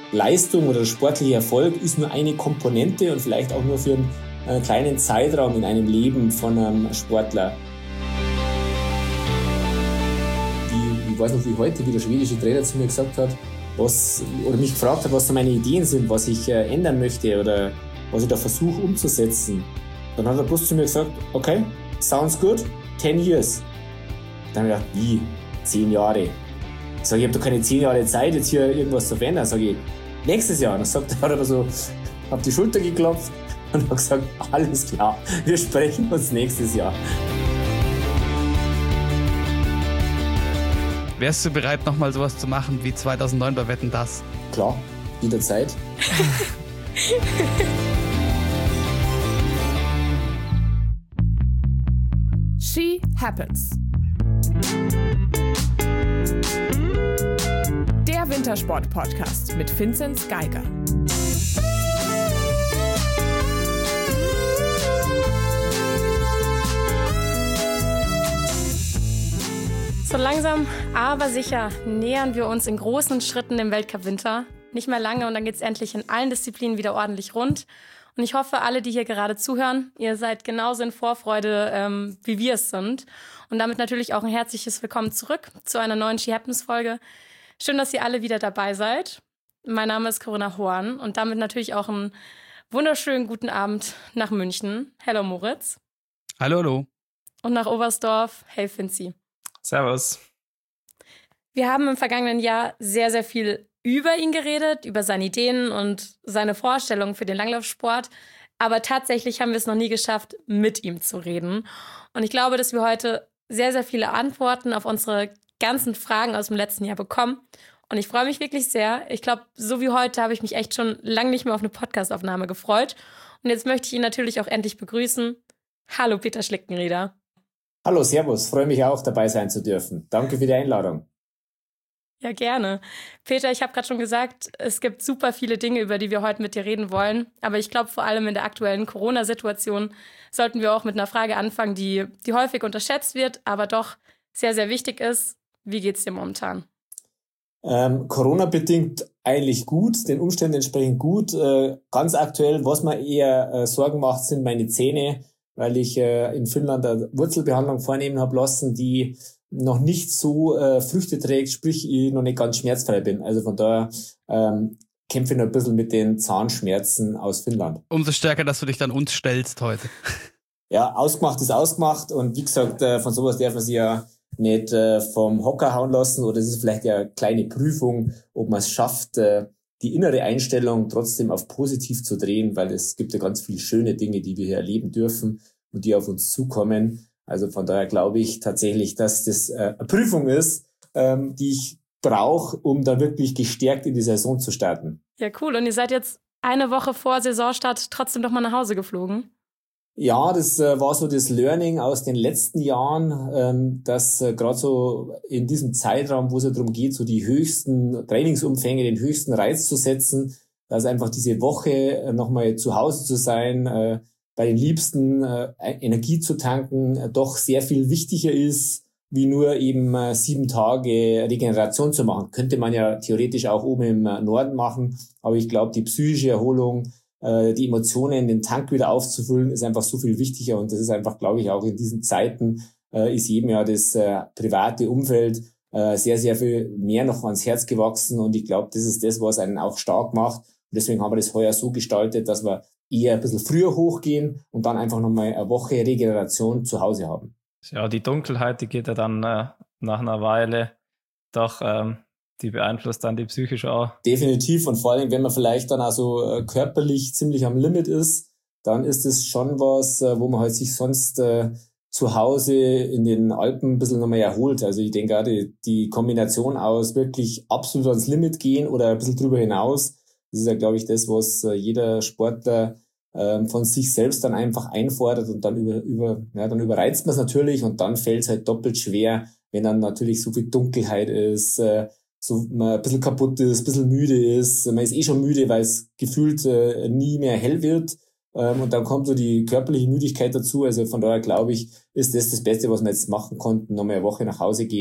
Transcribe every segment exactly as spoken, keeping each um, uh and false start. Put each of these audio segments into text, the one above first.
Leistung oder der sportliche Erfolg ist nur eine Komponente und vielleicht auch nur für einen, einen kleinen Zeitraum in einem Leben von einem Sportler. Die, ich weiß noch wie heute, wie der schwedische Trainer zu mir gesagt hat, was, oder mich gefragt hat, was da meine Ideen sind, was ich äh, ändern möchte oder was ich da versuche umzusetzen. Dann hat er bloß zu mir gesagt, okay, sounds good, ten years. Dann habe ich gedacht, wie? Zehn Jahre? Ich sage, ich habe doch keine zehn Jahre Zeit, jetzt hier irgendwas zu verändern. Sage ich, nächstes Jahr. Dann sagt er, hat er so auf die Schulter geklopft und hat gesagt, alles klar, wir sprechen uns nächstes Jahr. Wärst du bereit, nochmal sowas zu machen wie zweitausendneun bei Wetten, dass? Klar, jederzeit. She Happens. Der Wintersport-Podcast mit Vinzenz Geiger. So langsam, aber sicher nähern wir uns in großen Schritten dem Weltcup-Winter. Nicht mehr lange und dann geht's endlich in allen Disziplinen wieder ordentlich rund. Und ich hoffe, alle, die hier gerade zuhören, ihr seid genauso in Vorfreude, ähm, wie wir es sind. Und damit natürlich auch ein herzliches Willkommen zurück zu einer neuen She Happens-Folge. Schön, dass ihr alle wieder dabei seid. Mein Name ist Corinna Horn und damit natürlich auch einen wunderschönen guten Abend nach München. Hello Moritz. Hallo, hallo. Und nach Oberstdorf. Hey Finzi. Servus. Wir haben im vergangenen Jahr sehr, sehr viel über ihn geredet, über seine Ideen und seine Vorstellungen für den Langlaufsport. Aber tatsächlich haben wir es noch nie geschafft, mit ihm zu reden. Und ich glaube, dass wir heute sehr, sehr viele Antworten auf unsere ganzen Fragen aus dem letzten Jahr bekommen. Und ich freue mich wirklich sehr. Ich glaube, so wie heute habe ich mich echt schon lange nicht mehr auf eine Podcastaufnahme gefreut. Und jetzt möchte ich ihn natürlich auch endlich begrüßen. Hallo Peter Schlickenrieder. Hallo, servus. Freue mich auch, dabei sein zu dürfen. Danke für die Einladung. Ja, gerne. Peter, ich habe gerade schon gesagt, es gibt super viele Dinge, über die wir heute mit dir reden wollen. Aber ich glaube, vor allem in der aktuellen Corona-Situation sollten wir auch mit einer Frage anfangen, die, die häufig unterschätzt wird, aber doch sehr, sehr wichtig ist. Wie geht's dir momentan? Ähm, Corona-bedingt eigentlich gut, den Umständen entsprechend gut. Äh, ganz aktuell, was mir eher äh, Sorgen macht, sind meine Zähne, weil ich äh, in Finnland eine Wurzelbehandlung vornehmen habe lassen, die noch nicht so äh, Früchte trägt, sprich ich noch nicht ganz schmerzfrei bin. Also von daher ähm, kämpfe ich noch ein bisschen mit den Zahnschmerzen aus Finnland. Umso stärker, dass du dich dann uns stellst heute. Ja, ausgemacht ist ausgemacht und wie gesagt, äh, von sowas darf man sich ja nicht äh, vom Hocker hauen lassen oder es ist vielleicht ja eine kleine Prüfung, ob man es schafft, äh, die innere Einstellung trotzdem auf positiv zu drehen, weil es gibt ja ganz viele schöne Dinge, die wir hier erleben dürfen und die auf uns zukommen. Also von daher glaube ich tatsächlich, dass das äh, eine Prüfung ist, ähm, die ich brauche, um da wirklich gestärkt in die Saison zu starten. Ja, cool. Und ihr seid jetzt eine Woche vor Saisonstart trotzdem noch mal nach Hause geflogen? Ja, das äh, war so das Learning aus den letzten Jahren, ähm, dass äh, gerade so in diesem Zeitraum, wo es ja darum geht, so die höchsten Trainingsumfänge, den höchsten Reiz zu setzen, dass einfach diese Woche äh, nochmal zu Hause zu sein, äh, bei den Liebsten äh, Energie zu tanken, äh, doch sehr viel wichtiger ist, wie nur eben äh, sieben Tage Regeneration zu machen. Könnte man ja theoretisch auch oben im äh, Norden machen, aber ich glaube, die psychische Erholung, äh, die Emotionen, den Tank wieder aufzufüllen, ist einfach so viel wichtiger und das ist einfach, glaube ich, auch in diesen Zeiten äh, ist jedem ja das äh, private Umfeld äh, sehr, sehr viel mehr noch ans Herz gewachsen und ich glaube, das ist das, was einen auch stark macht und deswegen haben wir das heuer so gestaltet, dass wir eher ein bisschen früher hochgehen und dann einfach nochmal eine Woche Regeneration zu Hause haben. Ja, die Dunkelheit, die geht ja dann äh, nach einer Weile doch, ähm, die beeinflusst dann die psychische auch. Definitiv und vor allem, wenn man vielleicht dann auch so äh, körperlich ziemlich am Limit ist, dann ist es schon was, äh, wo man halt sich sonst äh, zu Hause in den Alpen ein bisschen nochmal erholt. Also ich denke auch, die, die Kombination aus wirklich absolut ans Limit gehen oder ein bisschen drüber hinaus, das ist ja, glaube ich, das, was äh, jeder Sportler äh, von sich selbst dann einfach einfordert und dann über, über, ja, dann überreizt man es natürlich und dann fällt es halt doppelt schwer, wenn dann natürlich so viel Dunkelheit ist, äh, so man ein bisschen kaputt ist, ein bisschen müde ist. Man ist eh schon müde, weil es gefühlt äh, nie mehr hell wird. Ähm, und dann kommt so die körperliche Müdigkeit dazu. Also von daher glaube ich, ist das das Beste, was wir jetzt machen konnten. Nochmal eine Woche nach Hause gehen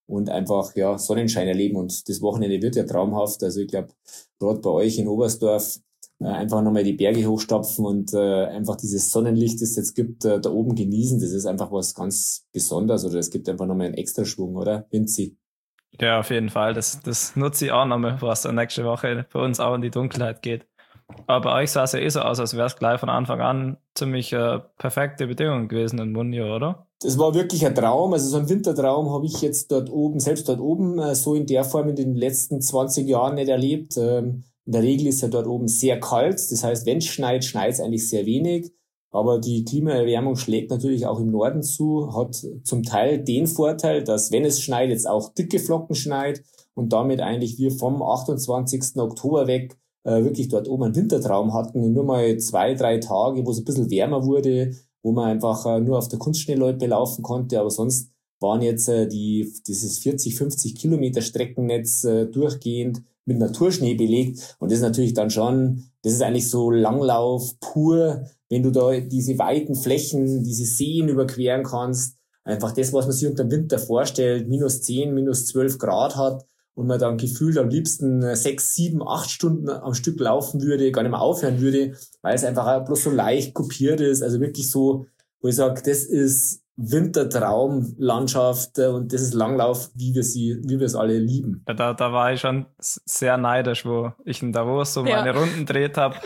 und einfach ja Sonnenschein erleben. Und das Wochenende wird ja traumhaft. Also ich glaube, gerade bei euch in Oberstdorf äh, einfach nochmal die Berge hochstapfen und äh, einfach dieses Sonnenlicht, das es jetzt gibt, äh, da oben genießen. Das ist einfach was ganz Besonderes, oder es gibt einfach nochmal einen Extraschwung, oder, Vinzi? Ja, auf jeden Fall. Das, das nutze ich auch nochmal, was dann nächste Woche bei uns auch in die Dunkelheit geht. Aber bei euch sah es ja eh so aus, als wäre es gleich von Anfang an ziemlich äh, perfekte Bedingungen gewesen in Munio, oder? Das war wirklich ein Traum. Also so ein Wintertraum habe ich jetzt dort oben, selbst dort oben, äh, so in der Form in den letzten zwanzig Jahren nicht erlebt. Ähm, in der Regel ist ja dort oben sehr kalt. Das heißt, wenn es schneit, schneit es eigentlich sehr wenig. Aber die Klimaerwärmung schlägt natürlich auch im Norden zu, hat zum Teil den Vorteil, dass wenn es schneit, jetzt auch dicke Flocken schneit und damit eigentlich wir vom achtundzwanzigsten Oktober weg äh, wirklich dort oben einen Wintertraum hatten und nur mal zwei, drei Tage, wo es ein bisschen wärmer wurde, wo man einfach äh, nur auf der Kunstschneeloipe laufen konnte, aber sonst waren jetzt äh, die dieses vierzig, fünfzig Kilometer Streckennetz äh, durchgehend mit Naturschnee belegt. Und das ist natürlich dann schon, das ist eigentlich so Langlauf pur, wenn du da diese weiten Flächen, diese Seen überqueren kannst. Einfach das, was man sich unter dem Winter vorstellt, minus zehn, minus zwölf Grad hat und man dann gefühlt am liebsten sechs, sieben, acht Stunden am Stück laufen würde, gar nicht mehr aufhören würde, weil es einfach auch bloß so leicht kopiert ist. Also wirklich so, wo ich sage, das ist Wintertraumlandschaft und das ist Langlauf, wie wir sie, wie wir es alle lieben. Ja, da, da war ich schon sehr neidisch, wo ich in Davos so Ja. meine Runden dreht habe.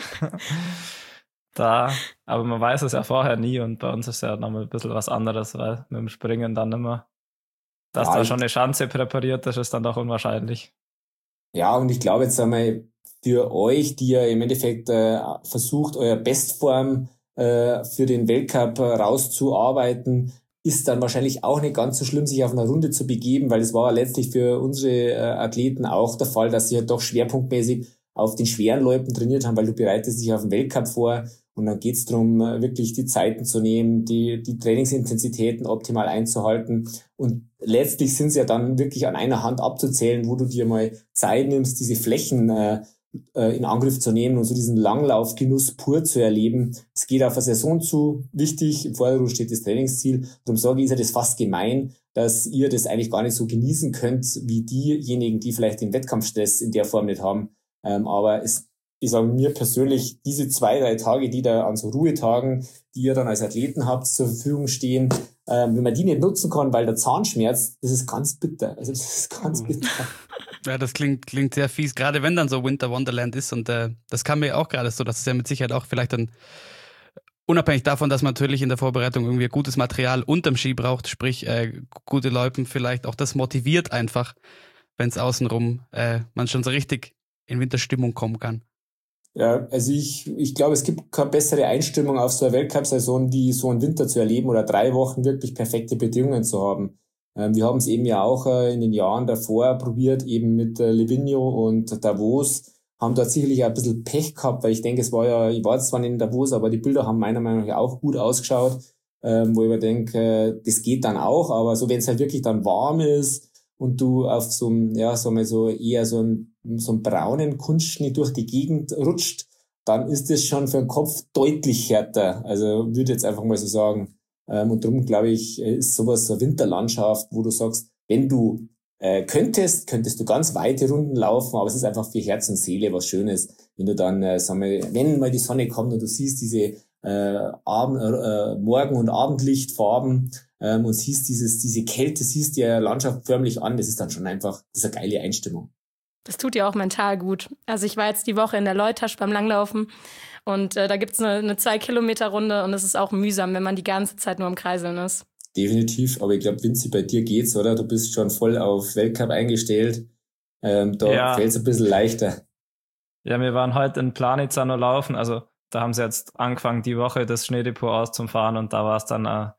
Da, aber man weiß es ja vorher nie und bei uns ist ja nochmal ein bisschen was anderes, weil mit dem Springen dann immer, dass Ja, da ich- schon eine Schanze präpariert ist, ist dann doch unwahrscheinlich. Ja, und ich glaube jetzt einmal für euch, die ihr im Endeffekt äh, versucht, euer Bestform äh, für den Weltcup äh, rauszuarbeiten, ist dann wahrscheinlich auch nicht ganz so schlimm, sich auf eine Runde zu begeben, weil es war ja letztlich für unsere äh, Athleten auch der Fall, dass sie ja doch schwerpunktmäßig auf den schweren Loipen trainiert haben, weil du bereitest dich auf den Weltcup vor und dann geht's darum, äh, wirklich die Zeiten zu nehmen, die, die Trainingsintensitäten optimal einzuhalten und letztlich sind es ja dann wirklich an einer Hand abzuzählen, wo du dir mal Zeit nimmst, diese Flächen äh, äh, in Angriff zu nehmen und so diesen Langlaufgenuss pur zu erleben. Es geht auf eine Saison zu, wichtig, im Vordergrund steht das Trainingsziel. Darum sage ich, ist ja das fast gemein, dass ihr das eigentlich gar nicht so genießen könnt, wie diejenigen, die vielleicht den Wettkampfstress in der Form nicht haben. Ähm, aber es, ich sage mir persönlich, diese zwei, drei Tage, die da an so Ruhetagen, die ihr dann als Athleten habt, zur Verfügung stehen, ähm, wenn man die nicht nutzen kann, weil der Zahn schmerzt, das ist ganz bitter. Also das ist ganz bitter. Ja, das klingt, klingt sehr fies, gerade wenn dann so Winter Wonderland ist und äh, das kam mir auch gerade so, dass es ja mit Sicherheit auch vielleicht dann, unabhängig davon, dass man natürlich in der Vorbereitung irgendwie gutes Material unterm Ski braucht, sprich äh, gute Loipen, vielleicht auch das motiviert einfach, wenn es außenrum äh, man schon so richtig in Winterstimmung kommen kann. Ja, also ich, ich glaube, es gibt keine bessere Einstimmung auf so eine Weltcup-Saison, wie so einen Winter zu erleben oder drei Wochen wirklich perfekte Bedingungen zu haben. Ähm, wir haben es eben ja auch äh, in den Jahren davor probiert, eben mit äh, Livigno und Davos, haben dort sicherlich auch ein bisschen Pech gehabt, weil ich denke, es war ja, ich war zwar nicht in Davos, aber die Bilder haben meiner Meinung nach auch gut ausgeschaut, ähm, wo ich mir denke, äh, das geht dann auch, aber so wenn es halt wirklich dann warm ist und du auf so einem, ja, sagen wir so, eher so einen, so einen braunen Kunstschnee durch die Gegend rutscht, dann ist das schon für den Kopf deutlich härter. Also würde ich jetzt einfach mal so sagen. Ähm, und darum, glaube ich, ist sowas so eine Winterlandschaft, wo du sagst, wenn du äh, könntest, könntest du ganz weite Runden laufen, aber es ist einfach für Herz und Seele was Schönes, wenn du dann, äh, sagen wir, wenn mal die Sonne kommt und du siehst diese äh, Abend, äh, Morgen- und Abendlichtfarben ähm, und siehst dieses, diese Kälte, siehst die Landschaft förmlich an, das ist dann schon einfach, das ist eine geile Einstimmung. Das tut ja auch mental gut. Also ich war jetzt die Woche in der Leutasch beim Langlaufen und äh, da gibt's eine, eine zwei-Kilometer-Runde und es ist auch mühsam, wenn man die ganze Zeit nur im Kreiseln ist. Definitiv, aber ich glaube, Vinzi, bei dir geht's, oder? Du bist schon voll auf Weltcup eingestellt. Ähm, da Ja. fällt's ein bisschen leichter. Ja, wir waren heute in Planica noch laufen, also da haben sie jetzt angefangen, die Woche das Schneedepot auszufahren und da war es dann äh,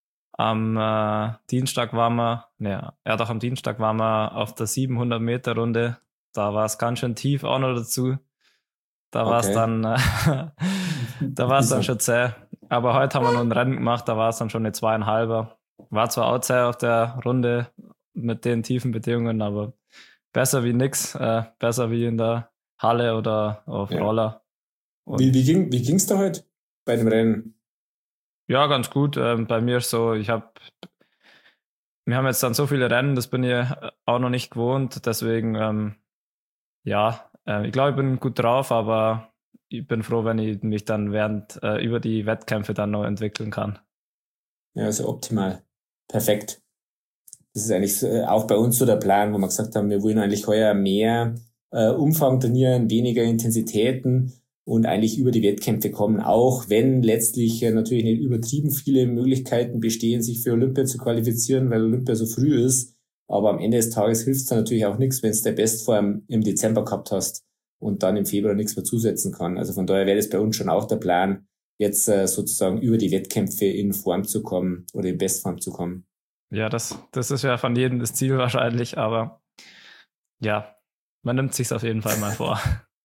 am äh, Dienstag waren wir, ne, ja doch am Dienstag waren wir auf der siebenhundert Meter Runde, da war es ganz schön tief auch noch dazu, da war es Okay. dann, äh, da war es dann schon zäh, aber heute haben wir noch ein Rennen gemacht, da war es dann schon eine zweieinhalber, war zwar auch zäh auf der Runde mit den tiefen Bedingungen, aber besser wie nix, äh, besser wie in der Halle oder auf Ja. Roller. Und Wie, wie, ging, wie ging's da heute bei dem Rennen? ja, ganz gut. Ähm, bei mir ist so, ich habe wir haben jetzt dann so viele Rennen, das bin ich auch noch nicht gewohnt. Deswegen, ähm, ja, äh, ich glaube, ich bin gut drauf, aber ich bin froh, wenn ich mich dann während äh, über die Wettkämpfe dann noch entwickeln kann. Ja, also optimal. Perfekt. Das ist eigentlich so, äh, auch bei uns so der Plan, wo wir gesagt haben, wir wollen eigentlich heuer mehr äh, Umfang trainieren, weniger Intensitäten und eigentlich über die Wettkämpfe kommen, auch wenn letztlich äh, natürlich nicht übertrieben viele Möglichkeiten bestehen, sich für Olympia zu qualifizieren, weil Olympia so früh ist. Aber am Ende des Tages hilft es dann natürlich auch nichts, wenn du der Bestform im Dezember gehabt hast und dann im Februar nichts mehr zusetzen kann. Also von daher wäre das bei uns schon auch der Plan, jetzt äh, sozusagen über die Wettkämpfe in Form zu kommen oder in Bestform zu kommen. Ja, das, das ist ja von jedem das Ziel wahrscheinlich, aber ja, man nimmt sich's auf jeden Fall mal vor.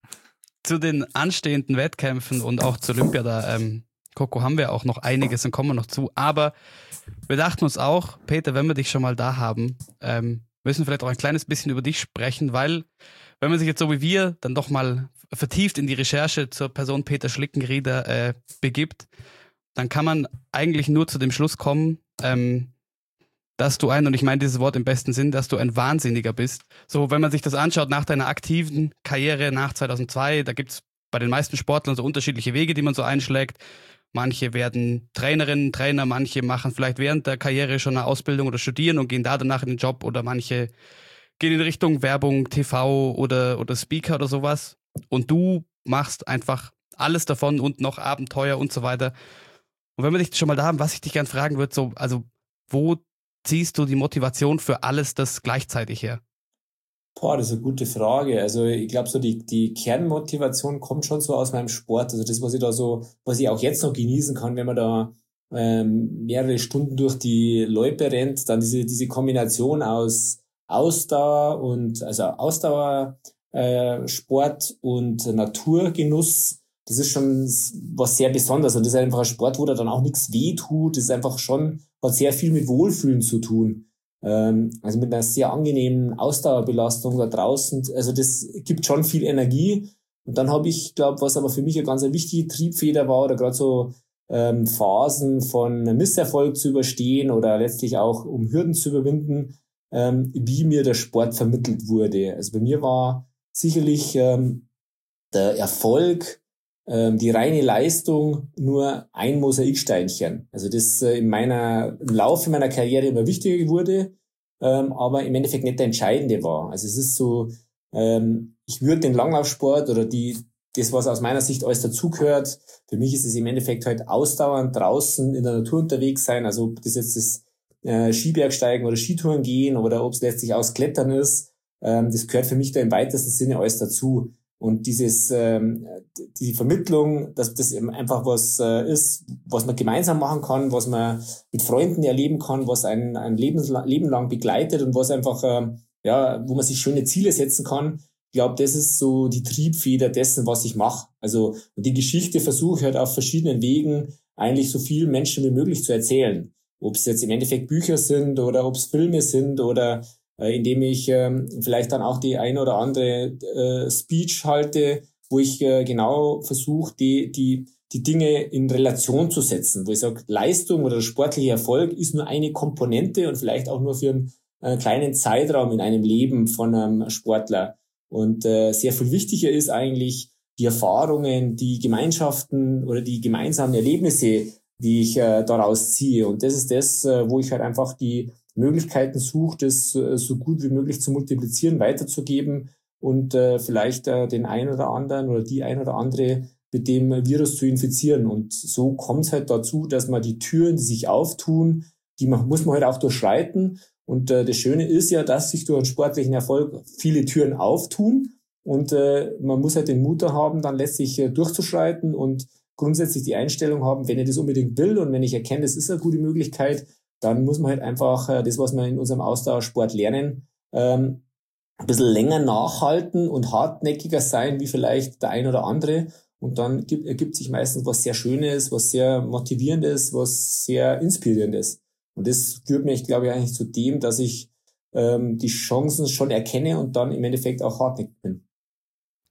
Zu den anstehenden Wettkämpfen und auch zu Olympia, da, ähm, Coco, haben wir auch noch einiges und kommen wir noch zu. Aber wir dachten uns auch, Peter, wenn wir dich schon mal da haben, ähm, müssen wir vielleicht auch ein kleines bisschen über dich sprechen, weil wenn man sich jetzt so wie wir dann doch mal vertieft in die Recherche zur Person Peter Schlickenrieder äh, begibt, dann kann man eigentlich nur zu dem Schluss kommen, ähm, dass du ein, und ich meine dieses Wort im besten Sinn, dass du ein Wahnsinniger bist. So, wenn man sich das anschaut nach deiner aktiven Karriere nach zweitausendzwei, da gibt's bei den meisten Sportlern so unterschiedliche Wege, die man so einschlägt. Manche werden Trainerinnen, Trainer, manche machen vielleicht während der Karriere schon eine Ausbildung oder studieren und gehen da danach in den Job, oder manche gehen in Richtung Werbung, T V oder, oder Speaker oder sowas. Und du machst einfach alles davon und noch Abenteuer und so weiter. Und wenn wir dich schon mal da haben, was ich dich gern fragen würde, so, also wo ziehst du die Motivation für alles das gleichzeitig her? Boah, das ist eine gute Frage. Also ich glaube, so die, die Kernmotivation kommt schon so aus meinem Sport. Also das, was ich da so, was ich auch jetzt noch genießen kann, wenn man da ähm, mehrere Stunden durch die Loipe rennt, dann diese, diese Kombination aus Ausdauer und, also Ausdauer, äh, Sport und Naturgenuss, das ist schon was sehr Besonderes. Und das ist einfach ein Sport, wo da dann auch nichts weh tut. Das ist einfach schon, hat sehr viel mit Wohlfühlen zu tun. Ähm, also mit einer sehr angenehmen Ausdauerbelastung da draußen. Also das gibt schon viel Energie. Und dann habe ich, glaube, was aber für mich eine ganz eine wichtige Triebfeder war, oder gerade so ähm, Phasen von Misserfolg zu überstehen oder letztlich auch um Hürden zu überwinden, ähm, wie mir der Sport vermittelt wurde. Also bei mir war sicherlich ähm, der Erfolg, die reine Leistung nur ein Mosaiksteinchen. Also das äh, in meiner, im Laufe meiner Karriere immer wichtiger wurde, ähm, aber im Endeffekt nicht der entscheidende war. Also es ist so, ähm, ich würde den Langlaufsport oder die, das, was aus meiner Sicht alles dazugehört, für mich ist es im Endeffekt halt ausdauernd draußen in der Natur unterwegs sein, also ob das jetzt das äh, Skibergsteigen oder Skitouren gehen oder ob es letztlich aus Klettern ist, ähm, das gehört für mich da im weitesten Sinne alles dazu. Und dieses, ähm, die Vermittlung, dass das eben einfach was äh, ist, was man gemeinsam machen kann, was man mit Freunden erleben kann, was einen ein Leben, Leben lang begleitet und was einfach, äh, ja, wo man sich schöne Ziele setzen kann. Ich glaube, das ist so die Triebfeder dessen, was ich mache. Also und die Geschichte versuche ich halt auf verschiedenen Wegen eigentlich so vielen Menschen wie möglich zu erzählen. Ob es jetzt im Endeffekt Bücher sind oder ob es Filme sind oder indem ich ähm, vielleicht dann auch die ein oder andere äh, Speech halte, wo ich äh, genau versuche, die die die Dinge in Relation zu setzen, wo ich sage, Leistung oder sportlicher Erfolg ist nur eine Komponente und vielleicht auch nur für einen äh, kleinen Zeitraum in einem Leben von einem Sportler. Und äh, sehr viel wichtiger ist eigentlich die Erfahrungen, die Gemeinschaften oder die gemeinsamen Erlebnisse, die ich äh, daraus ziehe. Und das ist das, äh, wo ich halt einfach die Möglichkeiten sucht, das so gut wie möglich zu multiplizieren, weiterzugeben und äh, vielleicht äh, den einen oder anderen oder die ein oder andere mit dem Virus zu infizieren. Und so kommt es halt dazu, dass man die Türen, die sich auftun, die man, muss man halt auch durchschreiten. Und äh, das Schöne ist ja, dass sich durch einen sportlichen Erfolg viele Türen auftun. Und äh, man muss halt den Mut haben, dann letztlich äh, durchzuschreiten und grundsätzlich die Einstellung haben, wenn ich das unbedingt will und wenn ich erkenne, das ist eine gute Möglichkeit, dann muss man halt einfach äh, das, was wir in unserem Ausdauersport lernen, ähm, ein bisschen länger nachhalten und hartnäckiger sein, wie vielleicht der ein oder andere. Und dann gibt, ergibt sich meistens was sehr Schönes, was sehr Motivierendes, was sehr Inspirierendes. Und das führt mich, glaube ich, eigentlich zu dem, dass ich ähm, die Chancen schon erkenne und dann im Endeffekt auch hartnäckig bin.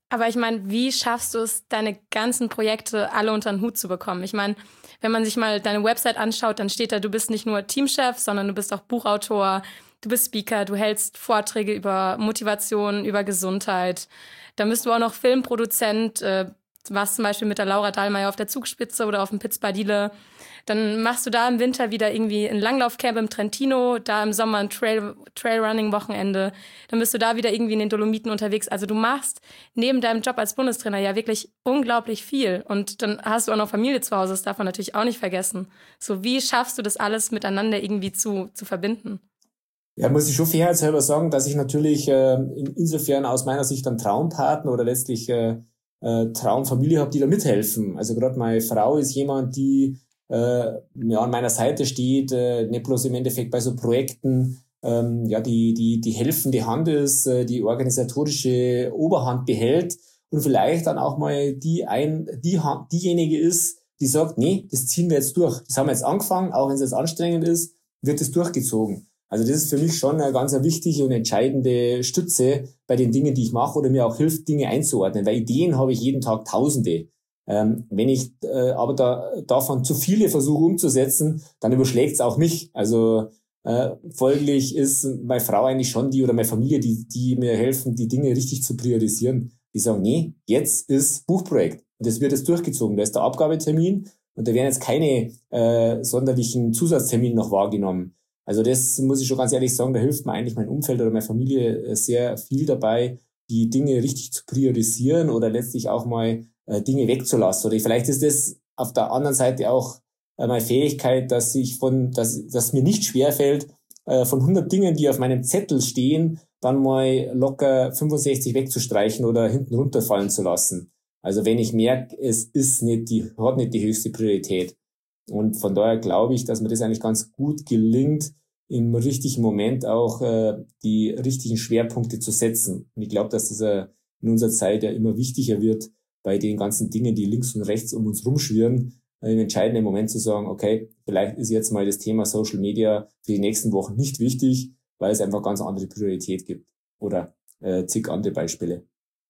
Aber ich meine, wie schaffst du es, deine ganzen Projekte alle unter den Hut zu bekommen? Ich meine, wenn man sich mal deine Website anschaut, dann steht da, du bist nicht nur Teamchef, sondern du bist auch Buchautor, du bist Speaker, du hältst Vorträge über Motivation, über Gesundheit. Dann bist du auch noch Filmproduzent, äh, warst zum Beispiel mit der Laura Dahlmeier auf der Zugspitze oder auf dem Piz Badile. Dann machst du da im Winter wieder irgendwie ein Langlaufcamp im Trentino, da im Sommer ein Trail, Trailrunning-Wochenende. Dann bist du da wieder irgendwie in den Dolomiten unterwegs. Also du machst neben deinem Job als Bundestrainer ja wirklich unglaublich viel. Und dann hast du auch noch Familie zu Hause, das darf man natürlich auch nicht vergessen. So, wie schaffst du das alles miteinander irgendwie zu, zu verbinden? Ja, muss ich schon fairheitshalber sagen, dass ich natürlich äh, insofern aus meiner Sicht einen Traumpartner oder letztlich äh, äh, Traumfamilie habe, die da mithelfen. Also gerade meine Frau ist jemand, die äh, ja, an meiner Seite steht, äh, nicht bloß im Endeffekt bei so Projekten, ähm, ja, die, die, die helfende Hand ist, äh, die organisatorische Oberhand behält und vielleicht dann auch mal die ein, die diejenige ist, die sagt, nee, das ziehen wir jetzt durch. Das haben wir jetzt angefangen, auch wenn es jetzt anstrengend ist, wird es durchgezogen. Also das ist für mich schon eine ganz wichtige und entscheidende Stütze bei den Dingen, die ich mache oder mir auch hilft, Dinge einzuordnen, weil Ideen habe ich jeden Tag Tausende. Ähm, wenn ich äh, aber da davon zu viele versuche umzusetzen, dann überschlägt es auch mich. Also äh, folglich ist meine Frau eigentlich schon die oder meine Familie, die, die mir helfen, die Dinge richtig zu priorisieren. Die sagen, nee, jetzt ist Buchprojekt und das wird jetzt durchgezogen. Da ist der Abgabetermin und da werden jetzt keine äh, sonderlichen Zusatztermine noch wahrgenommen. Also das muss ich schon ganz ehrlich sagen, da hilft mir eigentlich mein Umfeld oder meine Familie sehr viel dabei, die Dinge richtig zu priorisieren oder letztlich auch mal äh, Dinge wegzulassen. Oder vielleicht ist das auf der anderen Seite auch äh, meine Fähigkeit, dass ich von, dass, dass mir nicht schwerfällt, äh, von hundert Dingen, die auf meinem Zettel stehen, dann mal locker fünfundsechzig wegzustreichen oder hinten runterfallen zu lassen. Also wenn ich merke, es ist nicht die, hat nicht die höchste Priorität. Und von daher glaube ich, dass mir das eigentlich ganz gut gelingt, im richtigen Moment auch äh, die richtigen Schwerpunkte zu setzen. Und ich glaube, dass das äh, in unserer Zeit ja immer wichtiger wird, bei den ganzen Dingen, die links und rechts um uns rumschwirren, äh, im entscheidenden Moment zu sagen, okay, vielleicht ist jetzt mal das Thema Social Media für die nächsten Wochen nicht wichtig, weil es einfach ganz andere Priorität gibt. Oder äh, zig andere Beispiele.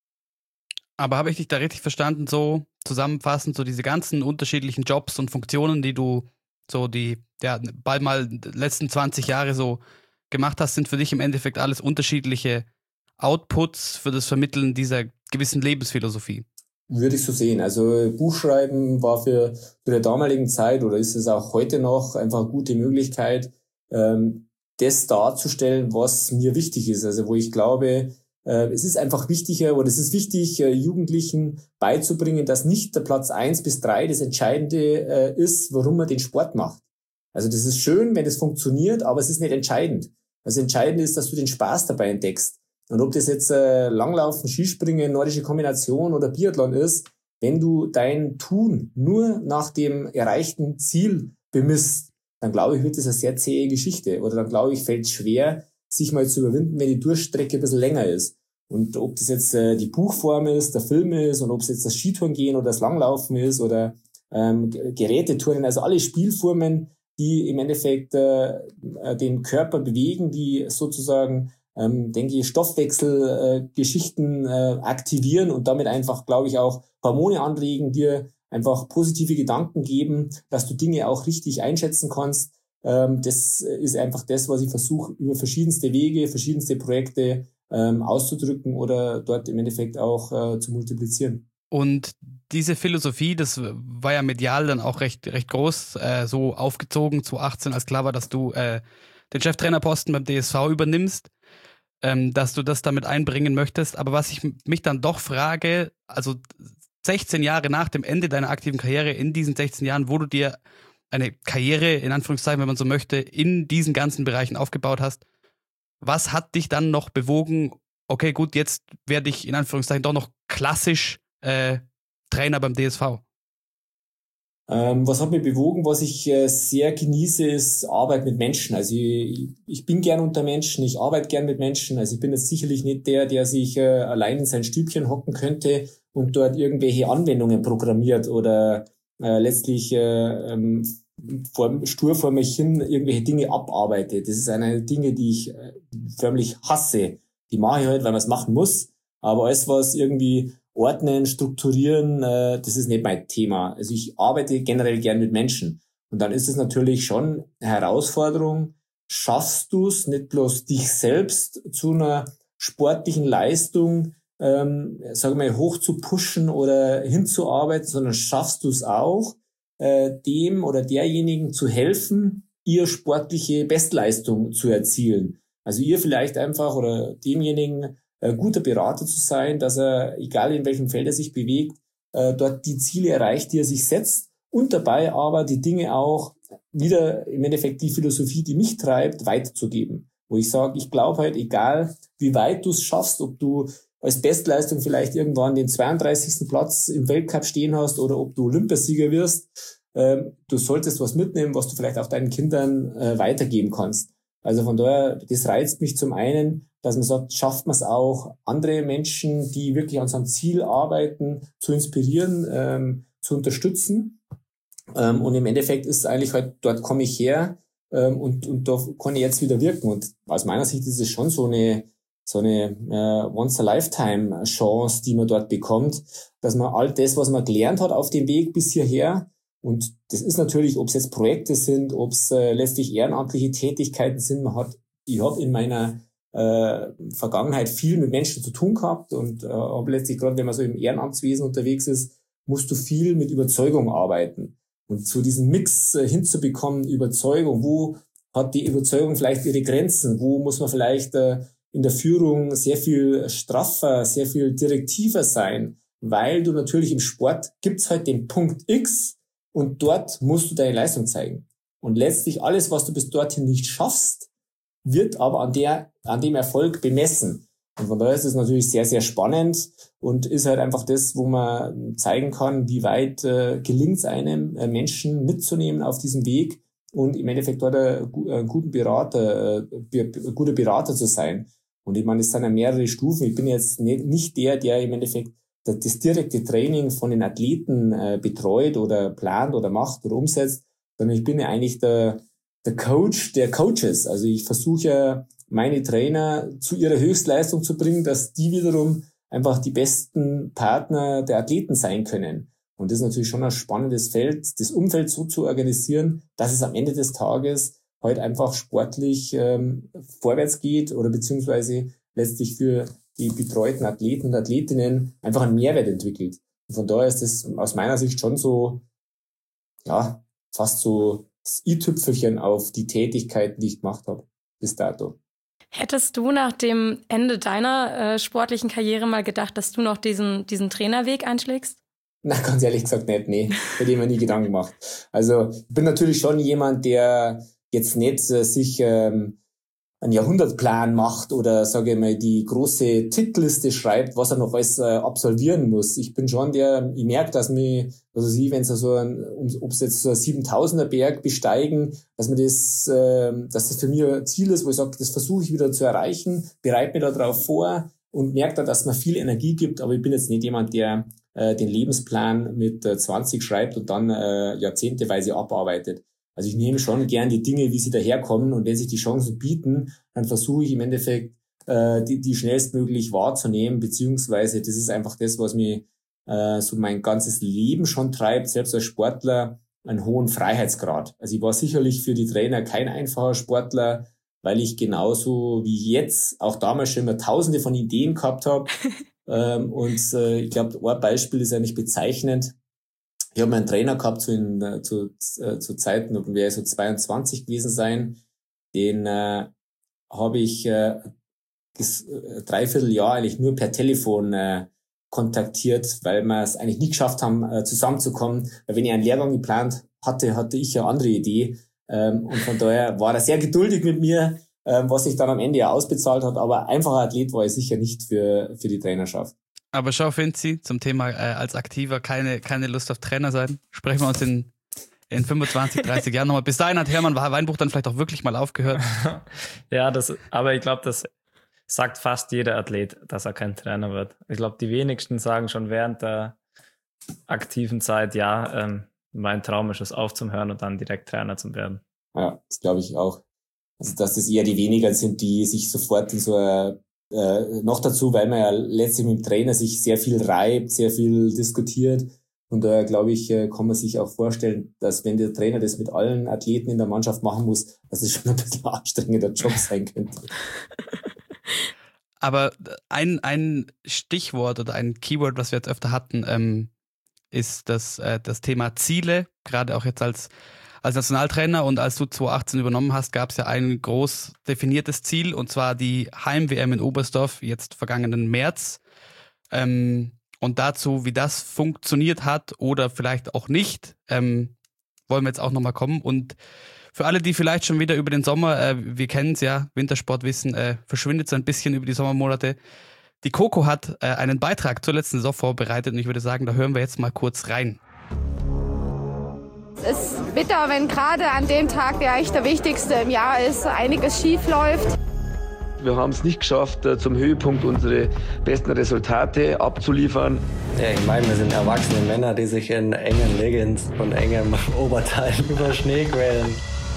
Aber habe ich dich da richtig verstanden, so zusammenfassend, so diese ganzen unterschiedlichen Jobs und Funktionen, die du so die, ja, bald mal letzten zwanzig Jahre so gemacht hast, sind für dich im Endeffekt alles unterschiedliche Outputs für das Vermitteln dieser gewissen Lebensphilosophie? Würde ich so sehen. Also Buchschreiben war für, für der damaligen Zeit oder ist es auch heute noch einfach eine gute Möglichkeit, ähm, das darzustellen, was mir wichtig ist. Also wo ich glaube, es ist einfach wichtiger oder es ist wichtig, Jugendlichen beizubringen, dass nicht der Platz eins bis drei das Entscheidende ist, warum man den Sport macht. Also das ist schön, wenn das funktioniert, aber es ist nicht entscheidend. Das Entscheidende ist, dass du den Spaß dabei entdeckst. Und ob das jetzt Langlaufen, Skispringen, nordische Kombination oder Biathlon ist, wenn du dein Tun nur nach dem erreichten Ziel bemisst, dann glaube ich, wird das eine sehr zähe Geschichte. Oder dann glaube ich, fällt es schwer, sich mal zu überwinden, wenn die Durchstrecke ein bisschen länger ist. Und ob das jetzt äh, die Buchform ist, der Film ist und ob es jetzt das Skitouren gehen oder das Langlaufen ist oder ähm, Gerätetouren, also alle Spielformen, die im Endeffekt äh, den Körper bewegen, die sozusagen, ähm, denke ich, Stoffwechselgeschichten äh, äh, aktivieren und damit einfach, glaube ich, auch Hormone anregen, dir einfach positive Gedanken geben, dass du Dinge auch richtig einschätzen kannst. Ähm, das ist einfach das, was ich versuche, über verschiedenste Wege, verschiedenste Projekte ähm, auszudrücken oder dort im Endeffekt auch äh, zu multiplizieren. Und diese Philosophie, das war ja medial dann auch recht, recht groß, äh, so aufgezogen zu achtzehn, als klar war, dass du äh, den Cheftrainerposten beim D S V übernimmst, ähm, dass du das damit einbringen möchtest. Aber was ich mich dann doch frage, also sechzehn Jahre nach dem Ende deiner aktiven Karriere, in diesen sechzehn Jahren, wo du dir eine Karriere, in Anführungszeichen, wenn man so möchte, in diesen ganzen Bereichen aufgebaut hast, was hat dich dann noch bewogen, okay, gut, jetzt werde ich in Anführungszeichen doch noch klassisch äh, Trainer beim D S V? Ähm, was hat mich bewogen, was ich äh, sehr genieße, ist Arbeit mit Menschen. Also ich, ich bin gern unter Menschen, ich arbeite gern mit Menschen. Also ich bin jetzt sicherlich nicht der, der sich äh, allein in sein Stübchen hocken könnte und dort irgendwelche Anwendungen programmiert oder äh, letztlich äh, ähm, vor, stur vor mich hin irgendwelche Dinge abarbeite. Das ist eine Dinge, die ich äh, förmlich hasse. Die mache ich halt, weil man es machen muss. Aber alles, was irgendwie ordnen, strukturieren, äh, das ist nicht mein Thema. Also ich arbeite generell gern mit Menschen. Und dann ist es natürlich schon eine Herausforderung, schaffst du es nicht bloß dich selbst zu einer sportlichen Leistung, ähm, sag mal, hoch zu pushen oder hinzuarbeiten, sondern schaffst du es auch, äh, dem oder derjenigen zu helfen, ihr sportliche Bestleistung zu erzielen. Also ihr vielleicht einfach oder demjenigen äh, guter Berater zu sein, dass er, egal in welchem Feld er sich bewegt, äh, dort die Ziele erreicht, die er sich setzt und dabei aber die Dinge auch wieder im Endeffekt die Philosophie, die mich treibt, weiterzugeben. Wo ich sage, ich glaube halt, egal wie weit du es schaffst, ob du als Bestleistung vielleicht irgendwann den zweiunddreißigsten Platz im Weltcup stehen hast oder ob du Olympiasieger wirst, äh, du solltest was mitnehmen, was du vielleicht auch deinen Kindern äh, weitergeben kannst. Also von daher, das reizt mich zum einen, dass man sagt, schafft man es auch, andere Menschen, die wirklich an seinem Ziel arbeiten, zu inspirieren, ähm, zu unterstützen. Ähm, und im Endeffekt ist es eigentlich halt, dort komme ich her ähm, und, und da kann ich jetzt wieder wirken. Und aus meiner Sicht ist es schon so eine so eine äh, Once-a-Lifetime-Chance, die man dort bekommt, dass man all das, was man gelernt hat auf dem Weg bis hierher, und das ist natürlich, ob es jetzt Projekte sind, ob es äh, letztlich ehrenamtliche Tätigkeiten sind, man hat, ich habe in meiner äh, Vergangenheit viel mit Menschen zu tun gehabt und äh, habe letztlich, gerade wenn man so im Ehrenamtswesen unterwegs ist, musst du viel mit Überzeugung arbeiten. Und zu diesem Mix äh, hinzubekommen, Überzeugung, wo hat die Überzeugung vielleicht ihre Grenzen, wo muss man vielleicht äh, in der Führung sehr viel straffer, sehr viel direktiver sein, weil du natürlich im Sport gibt's halt den Punkt X und dort musst du deine Leistung zeigen. Und letztlich alles, was du bis dorthin nicht schaffst, wird aber an der, an dem Erfolg bemessen. Und von daher ist es natürlich sehr, sehr spannend und ist halt einfach das, wo man zeigen kann, wie weit äh, gelingt es einem, äh, Menschen mitzunehmen auf diesem Weg und im Endeffekt dort ein, ein guten Berater, äh, ein guter Berater zu sein. Und ich meine, es sind ja mehrere Stufen. Ich bin jetzt nicht, nicht der, der im Endeffekt das, das direkte Training von den Athleten äh, betreut oder plant oder macht oder umsetzt, sondern ich bin ja eigentlich der, der Coach der Coaches. Also ich versuche ja, meine Trainer zu ihrer Höchstleistung zu bringen, dass die wiederum einfach die besten Partner der Athleten sein können. Und das ist natürlich schon ein spannendes Feld, das Umfeld so zu organisieren, dass es am Ende des Tages halt einfach sportlich ähm, vorwärts geht oder beziehungsweise letztlich für die betreuten Athleten und Athletinnen einfach einen Mehrwert entwickelt. Und von daher ist das aus meiner Sicht schon so, ja, fast so das i-Tüpfelchen auf die Tätigkeiten, die ich gemacht habe bis dato. Hättest du nach dem Ende deiner äh, sportlichen Karriere mal gedacht, dass du noch diesen, diesen Trainerweg einschlägst? Na, ganz ehrlich gesagt nicht, nee, hätte ich mir nie Gedanken gemacht. Also ich bin natürlich schon jemand, der jetzt nicht äh, sich ähm, einen Jahrhundertplan macht oder, sage ich mal, die große Titliste schreibt, was er noch alles äh, absolvieren muss. Ich bin schon der, ich merke, dass mir, also sie, wenn es so ein, ob es jetzt so ein siebentausender Berg besteigen, dass mir das, äh, dass das für mich ein Ziel ist, wo ich sage, das versuche ich wieder zu erreichen, bereite mich da drauf vor und merke da, dass man viel Energie gibt, aber ich bin jetzt nicht jemand, der äh, den Lebensplan mit äh, zwanzig schreibt und dann äh, jahrzehnteweise abarbeitet. Also ich nehme schon gern die Dinge, wie sie daherkommen, und wenn sich die Chancen bieten, dann versuche ich im Endeffekt, äh, die, die schnellstmöglich wahrzunehmen, beziehungsweise das ist einfach das, was mir äh, so mein ganzes Leben schon treibt, selbst als Sportler, einen hohen Freiheitsgrad. Also ich war sicherlich für die Trainer kein einfacher Sportler, weil ich genauso wie jetzt auch damals schon immer tausende von Ideen gehabt habe. ähm, und äh, ich glaube, ein Beispiel ist eigentlich bezeichnend. Ich habe meinen Trainer gehabt zu, in, zu, äh, zu Zeiten, da wäre so zweiundzwanzig gewesen sein. Den äh, habe ich äh, das äh, Dreivierteljahr eigentlich nur per Telefon äh, kontaktiert, weil wir es eigentlich nie geschafft haben, äh, zusammenzukommen. Weil wenn ich einen Lehrgang geplant hatte, hatte ich eine andere Idee. Ähm, und von daher war er sehr geduldig mit mir, ähm, was sich dann am Ende ja ausbezahlt hat. Aber einfacher Athlet war ich sicher nicht für, für die Trainerschaft. Aber schau, Finzi, zum Thema äh, als Aktiver keine, keine Lust auf Trainer sein. Sprechen wir uns in, in fünfundzwanzig, dreißig Jahren nochmal. Bis dahin hat Hermann Weinbuch dann vielleicht auch wirklich mal aufgehört. Ja, das, aber ich glaube, das sagt fast jeder Athlet, dass er kein Trainer wird. Ich glaube, die wenigsten sagen schon während der aktiven Zeit, ja, ähm, mein Traum ist es aufzuhören und dann direkt Trainer zu werden. Ja, das glaube ich auch. Also dass das eher die weniger sind, die sich sofort in so eine Äh, noch dazu, weil man ja letztlich mit dem Trainer sich sehr viel reibt, sehr viel diskutiert. Und da, glaube ich, kann man sich auch vorstellen, dass wenn der Trainer das mit allen Athleten in der Mannschaft machen muss, dass es schon ein bisschen ein anstrengender Job sein könnte. Aber ein, ein Stichwort oder ein Keyword, was wir jetzt öfter hatten, ähm, ist das, äh, das Thema Ziele. Gerade auch jetzt als, als Nationaltrainer und als du zwanzig achtzehn übernommen hast, gab es ja ein groß definiertes Ziel, und zwar die Heim-W M in Oberstdorf, jetzt vergangenen März. Ähm, und dazu, wie das funktioniert hat oder vielleicht auch nicht, ähm, wollen wir jetzt auch nochmal kommen. Und für alle, die vielleicht schon wieder über den Sommer, äh, wir kennen es ja, Wintersportwissen, äh, verschwindet so ein bisschen über die Sommermonate. Die Coco hat äh, einen Beitrag zur letzten Saison vorbereitet und ich würde sagen, da hören wir jetzt mal kurz rein. Es ist bitter, wenn gerade an dem Tag, der eigentlich der wichtigste im Jahr ist, einiges schief läuft. Wir haben es nicht geschafft, zum Höhepunkt unsere besten Resultate abzuliefern. Ja, ich meine, wir sind erwachsene Männer, die sich in engen Leggings und engem Oberteil über Schnee quälen.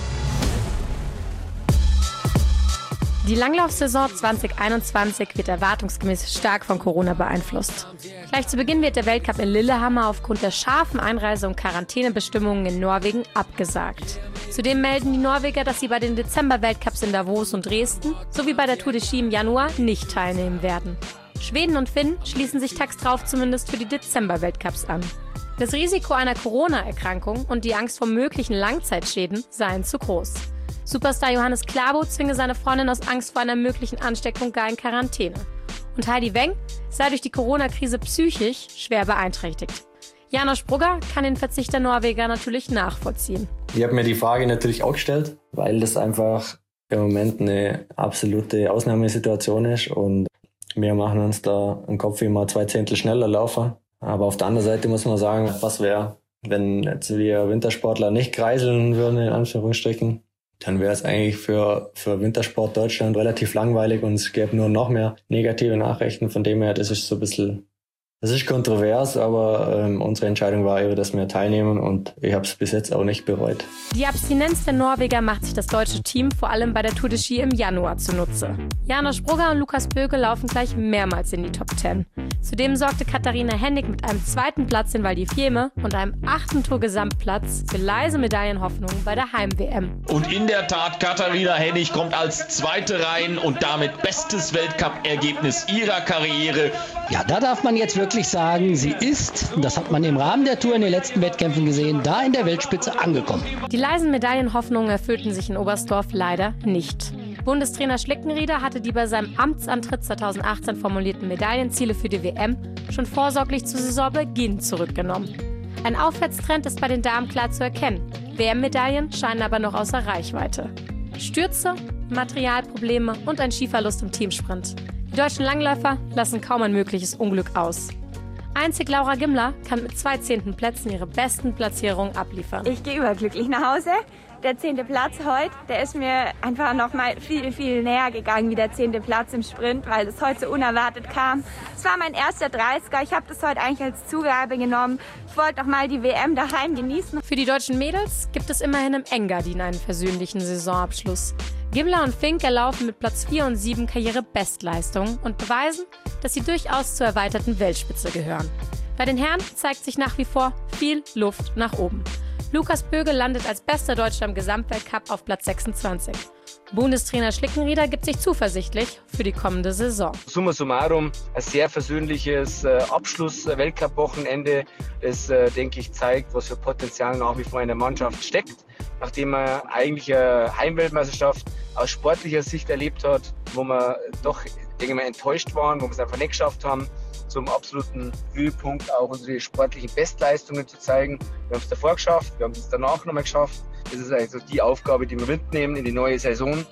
Die Langlaufsaison zwanzig einundzwanzig wird erwartungsgemäß stark von Corona beeinflusst. Gleich zu Beginn wird der Weltcup in Lillehammer aufgrund der scharfen Einreise- und Quarantänebestimmungen in Norwegen abgesagt. Zudem melden die Norweger, dass sie bei den Dezember-Weltcups in Davos und Dresden sowie bei der Tour de Ski im Januar nicht teilnehmen werden. Schweden und Finnen schließen sich tags drauf zumindest für die Dezember-Weltcups an. Das Risiko einer Corona-Erkrankung und die Angst vor möglichen Langzeitschäden seien zu groß. Superstar Johannes Klæbo zwinge seine Freundin aus Angst vor einer möglichen Ansteckung gar in Quarantäne. Und Heidi Weng sei durch die Corona-Krise psychisch schwer beeinträchtigt. János Brugger kann den Verzicht der Norweger natürlich nachvollziehen. Ich habe mir die Frage natürlich auch gestellt, weil das einfach im Moment eine absolute Ausnahmesituation ist und wir machen uns da im Kopf immer zwei Zehntel schneller laufen. Aber auf der anderen Seite muss man sagen, was wäre, wenn jetzt wir Wintersportler nicht kreiseln würden, in Anführungsstrichen. Dann wäre es eigentlich für, für Wintersport Deutschland relativ langweilig und es gäbe nur noch mehr negative Nachrichten. Von dem her, das ist so ein bisschen, das ist kontrovers, aber ähm, unsere Entscheidung war eben, dass wir teilnehmen und ich habe es bis jetzt auch nicht bereut. Die Abstinenz der Norweger macht sich das deutsche Team vor allem bei der Tour de Ski im Januar zunutze. János Brugger und Lukas Böge laufen gleich mehrmals in die Top Ten. Zudem sorgte Katharina Hennig mit einem zweiten Platz in Val di Fiemme und einem achten Tour-Gesamtplatz für leise Medaillenhoffnungen bei der Heim-W M. Und in der Tat, Katharina Hennig kommt als Zweite rein und damit bestes Weltcup-Ergebnis ihrer Karriere. Ja, da darf man jetzt wirklich sagen, sie ist, das hat man im Rahmen der Tour in den letzten Wettkämpfen gesehen, da in der Weltspitze angekommen. Die leisen Medaillenhoffnungen erfüllten sich in Oberstdorf leider nicht. Bundestrainer Schlickenrieder hatte die bei seinem Amtsantritt zwanzig achtzehn formulierten Medaillenziele für die W M schon vorsorglich zu Saisonbeginn zurückgenommen. Ein Aufwärtstrend ist bei den Damen klar zu erkennen. W M-Medaillen scheinen aber noch außer Reichweite. Stürze, Materialprobleme und ein Skiverlust im Teamsprint. Die deutschen Langläufer lassen kaum ein mögliches Unglück aus. Einzig Laura Gimler kann mit zwei zehnten Plätzen ihre besten Platzierungen abliefern. Ich gehe überglücklich nach Hause. Der zehnte Platz heute, der ist mir einfach noch mal viel, viel näher gegangen wie der zehnte Platz im Sprint, weil es heute so unerwartet kam. Es war mein erster dreißiger, ich habe das heute eigentlich als Zugabe genommen. Ich wollte noch mal die W M daheim genießen. Für die deutschen Mädels gibt es immerhin im Engadin einen versöhnlichen Saisonabschluss. Gimler und Fink erlaufen mit Platz vier und sieben Karrierebestleistungen und beweisen, dass sie durchaus zur erweiterten Weltspitze gehören. Bei den Herren zeigt sich nach wie vor viel Luft nach oben. Lukas Böge landet als bester Deutscher im Gesamtweltcup auf Platz sechsundzwanzig. Bundestrainer Schlickenrieder gibt sich zuversichtlich für die kommende Saison. Summa summarum, ein sehr versöhnliches äh, Abschluss-Weltcup-Wochenende, das, äh, denke ich, zeigt, was für Potenzial nach wie vor in der Mannschaft steckt. Nachdem man eigentlich eine Heimweltmeisterschaft aus sportlicher Sicht erlebt hat, wo wir doch, denke ich mal, enttäuscht waren, wo wir es einfach nicht geschafft haben, zum absoluten Höhepunkt auch unsere sportlichen Bestleistungen zu zeigen. Wir haben es davor geschafft, wir haben es danach nochmal geschafft. Das ist also die Aufgabe, die wir mitnehmen in die neue Saison.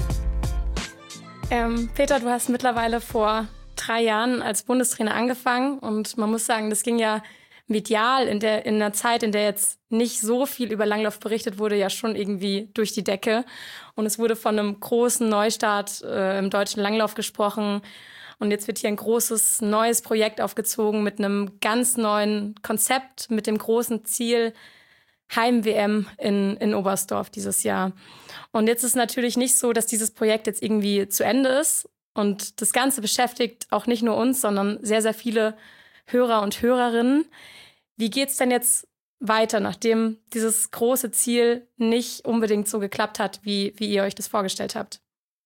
Ähm, Peter, du hast mittlerweile vor drei Jahren als Bundestrainer angefangen und man muss sagen, das ging ja medial in der in einer Zeit, in der jetzt nicht so viel über Langlauf berichtet wurde, ja schon irgendwie durch die Decke. Und es wurde von einem großen Neustart äh, im deutschen Langlauf gesprochen. Und jetzt wird hier ein großes, neues Projekt aufgezogen mit einem ganz neuen Konzept, mit dem großen Ziel Heim-W M in, in Oberstdorf dieses Jahr. Und jetzt ist es natürlich nicht so, dass dieses Projekt jetzt irgendwie zu Ende ist, Und das Ganze beschäftigt auch nicht nur uns, sondern sehr, sehr viele Hörer und Hörerinnen. Wie geht's denn jetzt weiter, nachdem dieses große Ziel nicht unbedingt so geklappt hat, wie, wie ihr euch das vorgestellt habt?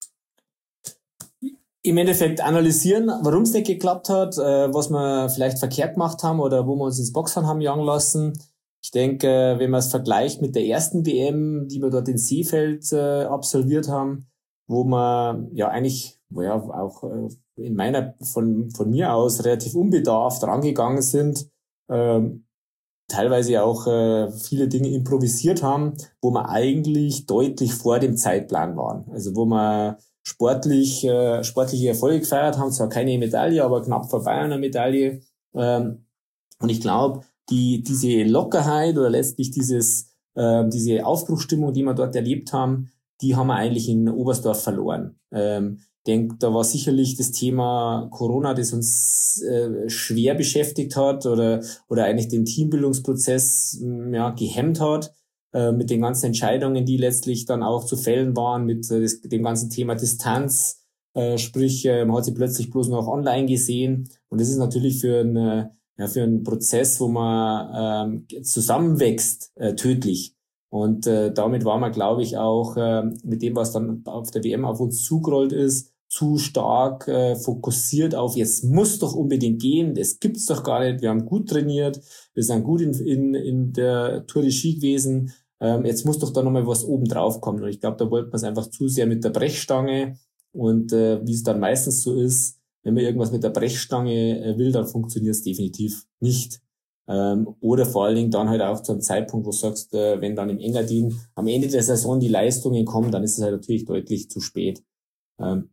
Im Endeffekt analysieren, warum es nicht geklappt hat, äh, was wir vielleicht verkehrt gemacht haben oder wo wir uns ins Boxhorn haben jagen lassen. Ich denke, wenn man es vergleicht mit der ersten W M, die wir dort in Seefeld äh, absolviert haben, wo wir ja eigentlich ja, auch äh, in meiner, von, von mir aus relativ unbedarft rangegangen sind, ähm, teilweise auch äh, viele Dinge improvisiert haben, wo wir eigentlich deutlich vor dem Zeitplan waren. Also wo wir sportlich äh, sportliche Erfolge gefeiert haben, zwar keine Medaille, aber knapp vorbei an einer Medaille. Ähm, und ich glaube, die diese Lockerheit oder letztlich dieses äh, diese Aufbruchsstimmung, die wir dort erlebt haben, die haben wir eigentlich in Oberstdorf verloren. Ähm, ich denke, da war sicherlich das Thema Corona, das uns äh, schwer beschäftigt hat oder oder eigentlich den Teambildungsprozess ja gehemmt hat, mit den ganzen Entscheidungen, die letztlich dann auch zu fällen waren, mit äh, das, dem ganzen Thema Distanz, äh, sprich, äh, man hat sie plötzlich bloß noch online gesehen und das ist natürlich für einen, äh, ja, für einen Prozess, wo man ähm, zusammenwächst, äh, tödlich. Und äh, damit war man, glaube ich, auch äh, mit dem, was dann auf der W M auf uns zugerollt ist, zu stark äh, fokussiert auf, jetzt muss doch unbedingt gehen, das gibt's doch gar nicht, wir haben gut trainiert, wir sind gut in, in, in der Tour de Ski gewesen, ähm, jetzt muss doch da nochmal was oben drauf kommen. Und ich glaube, da wollte man es einfach zu sehr mit der Brechstange und äh, wie es dann meistens so ist, wenn man irgendwas mit der Brechstange äh, will, dann funktioniert es definitiv nicht. Ähm, oder vor allen Dingen dann halt auch zu einem Zeitpunkt, wo du sagst, äh, wenn dann im Engadin am Ende der Saison die Leistungen kommen, dann ist es halt natürlich deutlich zu spät. Ähm,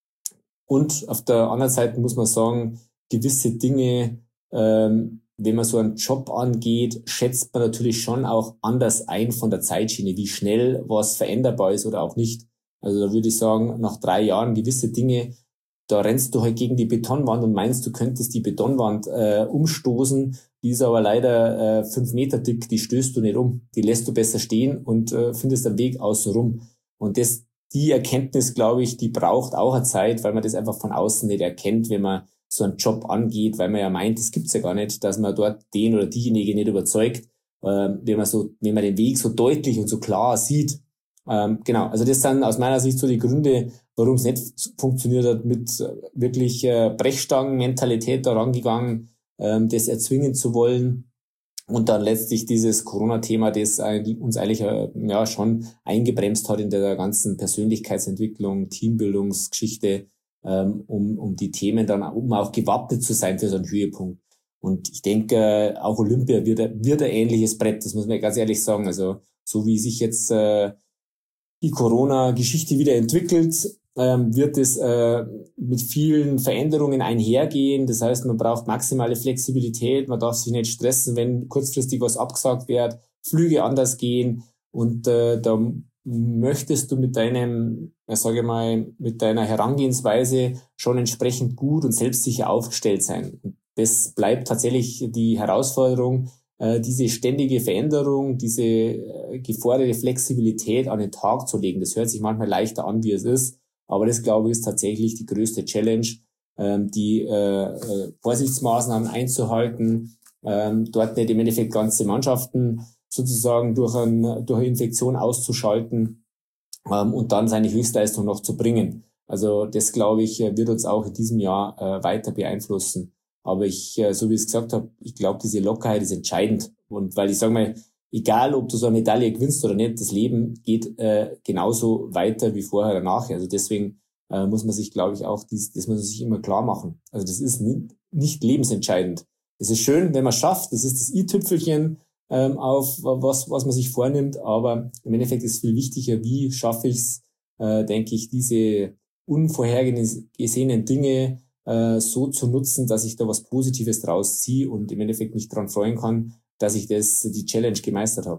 und auf der anderen Seite muss man sagen, gewisse Dinge, ähm, wenn man so einen Job angeht, schätzt man natürlich schon auch anders ein von der Zeitschiene, wie schnell was veränderbar ist oder auch nicht. Also da würde ich sagen, nach drei Jahren gewisse Dinge, da rennst du halt gegen die Betonwand und meinst, du könntest die Betonwand äh, umstoßen, die ist aber leider äh, fünf Meter dick, die stößt du nicht um. Die lässt du besser stehen und äh, findest einen Weg außen rum. Und das, die Erkenntnis, glaube ich, die braucht auch eine Zeit, weil man das einfach von außen nicht erkennt, wenn man so einen Job angeht, weil man ja meint, das gibt's ja gar nicht, dass man dort den oder diejenige nicht überzeugt, äh, wenn man so, wenn man den Weg so deutlich und so klar sieht. Ähm, genau, also das sind aus meiner Sicht so die Gründe, warum es nicht funktioniert hat, mit wirklich äh, Brechstangen-Mentalität da rangegangen, ähm, das erzwingen zu wollen. Und dann letztlich dieses Corona-Thema, das uns eigentlich äh, ja schon eingebremst hat in der ganzen Persönlichkeitsentwicklung, Teambildungsgeschichte, ähm, um um die Themen dann, um auch gewappnet zu sein für so einen Höhepunkt. Und ich denke, auch Olympia wird, wird ein ähnliches Brett, das muss man ganz ehrlich sagen. Also so wie sich jetzt äh, die Corona-Geschichte wieder entwickelt, ähm, wird es äh, mit vielen Veränderungen einhergehen. Das heißt, man braucht maximale Flexibilität, man darf sich nicht stressen, wenn kurzfristig was abgesagt wird, Flüge anders gehen und äh, da möchtest du mit deinem, ja, sage ich mal, mit deiner Herangehensweise schon entsprechend gut und selbstsicher aufgestellt sein. Und das bleibt tatsächlich die Herausforderung, äh, diese ständige Veränderung, diese äh, geforderte Flexibilität an den Tag zu legen. Das hört sich manchmal leichter an, wie es ist. Aber das, glaube ich, ist tatsächlich die größte Challenge, ähm, die äh, äh, Vorsichtsmaßnahmen einzuhalten, ähm, dort nicht im Endeffekt ganze Mannschaften sozusagen durch, ein, durch eine Infektion auszuschalten ähm, und dann seine Höchstleistung noch zu bringen. Also das, glaube ich, wird uns auch in diesem Jahr äh, weiter beeinflussen. Aber ich, äh, so wie ich es gesagt habe, ich glaube, diese Lockerheit ist entscheidend. Und weil ich sage mal, egal, ob du so eine Medaille gewinnst oder nicht, das Leben geht äh, genauso weiter wie vorher oder nachher. Also deswegen äh, muss man sich, glaube ich, auch, dies, das muss man sich immer klar machen. Also das ist nicht, nicht lebensentscheidend. Es ist schön, wenn man es schafft, das ist das i-Tüpfelchen ähm, auf was, was man sich vornimmt, aber im Endeffekt ist viel wichtiger, wie schaffe ich es, äh, denke ich, diese unvorhergesehenen Dinge äh, so zu nutzen, dass ich da was Positives draus ziehe und im Endeffekt mich daran freuen kann, dass ich das, die Challenge gemeistert habe.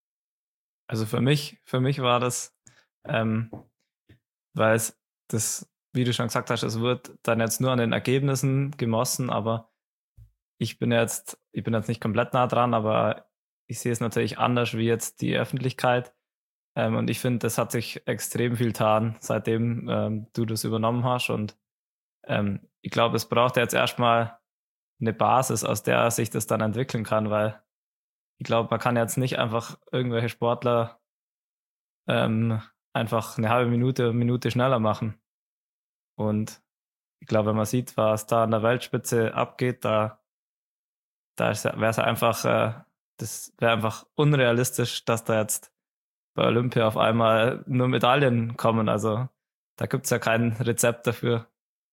Also für mich, für mich war das, ähm, weil es das, wie du schon gesagt hast, es wird dann jetzt nur an den Ergebnissen gemessen, aber ich bin jetzt, ich bin jetzt nicht komplett nah dran, aber ich sehe es natürlich anders wie jetzt die Öffentlichkeit. Ähm, und ich finde, das hat sich extrem viel getan, seitdem ähm, du das übernommen hast. Und ähm, ich glaube, es braucht jetzt erstmal eine Basis, aus der sich das dann entwickeln kann, weil ich glaube, man kann jetzt nicht einfach irgendwelche Sportler ähm, einfach eine halbe Minute, eine Minute schneller machen. Und ich glaube, wenn man sieht, was da an der Weltspitze abgeht, da, da wäre es einfach, äh, das wäre einfach unrealistisch, dass da jetzt bei Olympia auf einmal nur Medaillen kommen. Also da gibt's ja kein Rezept dafür.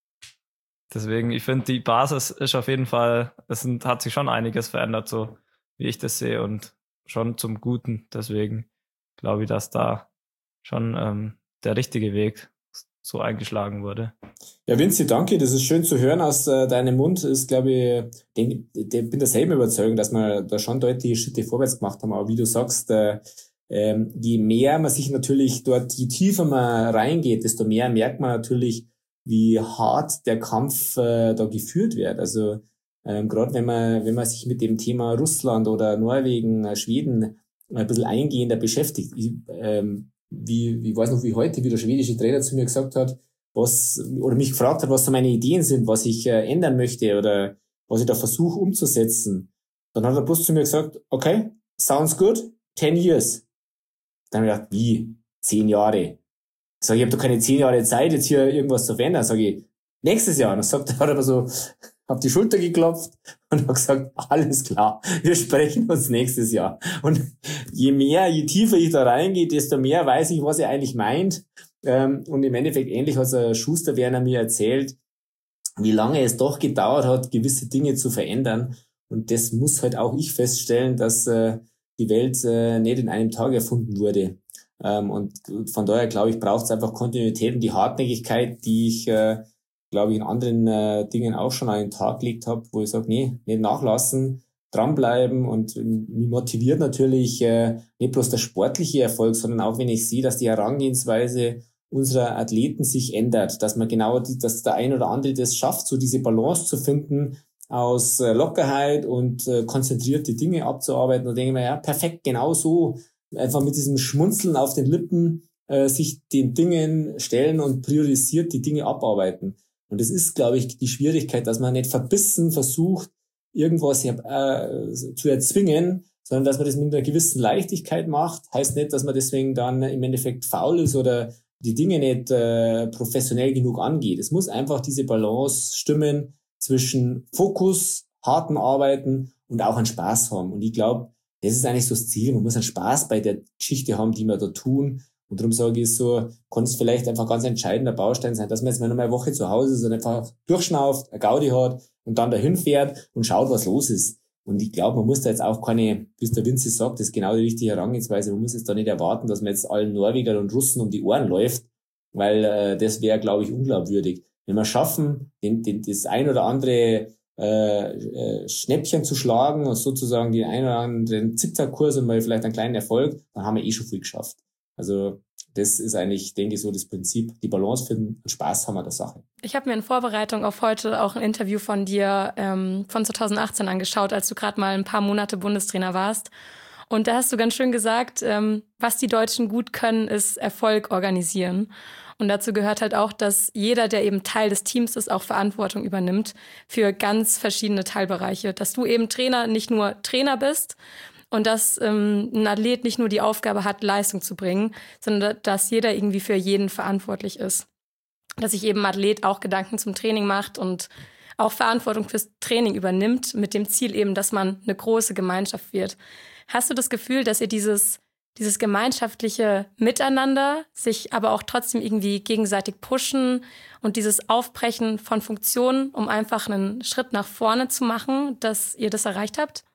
Deswegen, ich finde, die Basis ist auf jeden Fall, es sind, hat sich schon einiges verändert, so wie ich das sehe, und schon zum Guten. Deswegen glaube ich, dass da schon ähm, der richtige Weg so eingeschlagen wurde. Ja, Vinzi, danke. Das ist schön zu hören aus äh, deinem Mund. Ist, glaube ich, denk, denk, bin derselben Überzeugung, dass wir da schon deutliche Schritte vorwärts gemacht haben. Aber wie du sagst, äh, ähm, je mehr man sich natürlich dort, je tiefer man reingeht, desto mehr merkt man natürlich, wie hart der Kampf äh, da geführt wird. Also ähm, gerade wenn man wenn man sich mit dem Thema Russland oder Norwegen, äh, Schweden ein bisschen eingehender beschäftigt. Ich, ähm, wie, ich weiß noch, wie heute, wie der schwedische Trainer zu mir gesagt hat, was, oder mich gefragt hat, was so meine Ideen sind, was ich äh, ändern möchte oder was ich da versuche umzusetzen. Dann hat er bloß zu mir gesagt, okay, sounds good, ten years. Dann habe ich gedacht, wie? Zehn Jahre? Sag ich, ich habe doch keine zehn Jahre Zeit, jetzt hier irgendwas zu verändern. Sag ich, nächstes Jahr. Und dann sagt er, hat er mir so auf die Schulter geklopft und hat gesagt, alles klar, wir sprechen uns nächstes Jahr. Und je mehr, je tiefer ich da reingehe, desto mehr weiß ich, was er eigentlich meint. Und im Endeffekt, ähnlich hat der Schuster Werner mir erzählt, wie lange es doch gedauert hat, gewisse Dinge zu verändern. Und das muss halt auch ich feststellen, dass die Welt nicht in einem Tag erfunden wurde. Und von daher, glaube ich, braucht es einfach Kontinuität und die Hartnäckigkeit, die ich, äh, glaube ich, in anderen äh, Dingen auch schon an den Tag gelegt habe, wo ich sage, nee, nicht nachlassen, dranbleiben, und mich motiviert natürlich äh, nicht bloß der sportliche Erfolg, sondern auch, wenn ich sehe, dass die Herangehensweise unserer Athleten sich ändert, dass man genau, die, dass der ein oder andere das schafft, so diese Balance zu finden, aus äh, Lockerheit und äh, konzentrierte Dinge abzuarbeiten. Und denke ich mir, ja, perfekt, genau so, einfach mit diesem Schmunzeln auf den Lippen äh, sich den Dingen stellen und priorisiert die Dinge abarbeiten. Und das ist, glaube ich, die Schwierigkeit, dass man nicht verbissen versucht, irgendwas äh, zu erzwingen, sondern dass man das mit einer gewissen Leichtigkeit macht. Heißt nicht, dass man deswegen dann im Endeffekt faul ist oder die Dinge nicht äh, professionell genug angeht. Es muss einfach diese Balance stimmen zwischen Fokus, harten Arbeiten und auch einen Spaß haben. Und ich glaube, das ist eigentlich so das Ziel. Man muss einen Spaß bei der Geschichte haben, die wir da tun. Und darum sage ich so, kann es vielleicht einfach ganz entscheidender Baustein sein, dass man jetzt mal noch mal eine Woche zu Hause ist und einfach durchschnauft, eine Gaudi hat und dann dahin fährt und schaut, was los ist. Und ich glaube, man muss da jetzt auch keine, wie es der Vinzi sagt, das ist genau die richtige Herangehensweise. Man muss jetzt da nicht erwarten, dass man jetzt allen Norwegern und Russen um die Ohren läuft, weil äh, das wäre, glaube ich, unglaubwürdig. Wenn wir schaffen, den, den, das ein oder andere Äh, äh, Schnäppchen zu schlagen und sozusagen den einen oder anderen Zickzackkurs und mal vielleicht einen kleinen Erfolg, dann haben wir eh schon viel geschafft. Also das ist eigentlich, denke ich, so das Prinzip, die Balance finden und Spaß haben an der Sache. Ich habe mir in Vorbereitung auf heute auch ein Interview von dir ähm, von zwanzig achtzehn angeschaut, als du gerade mal ein paar Monate Bundestrainer warst. Und da hast du ganz schön gesagt, ähm, was die Deutschen gut können, ist Erfolg organisieren. Und dazu gehört halt auch, dass jeder, der eben Teil des Teams ist, auch Verantwortung übernimmt für ganz verschiedene Teilbereiche. Dass du eben Trainer nicht nur Trainer bist und dass ähm, ein Athlet nicht nur die Aufgabe hat, Leistung zu bringen, sondern dass jeder irgendwie für jeden verantwortlich ist. Dass sich eben ein Athlet auch Gedanken zum Training macht und auch Verantwortung fürs Training übernimmt, mit dem Ziel eben, dass man eine große Gemeinschaft wird. Hast du das Gefühl, dass ihr dieses dieses gemeinschaftliche Miteinander, sich aber auch trotzdem irgendwie gegenseitig pushen und dieses Aufbrechen von Funktionen, um einfach einen Schritt nach vorne zu machen, dass ihr das erreicht habt?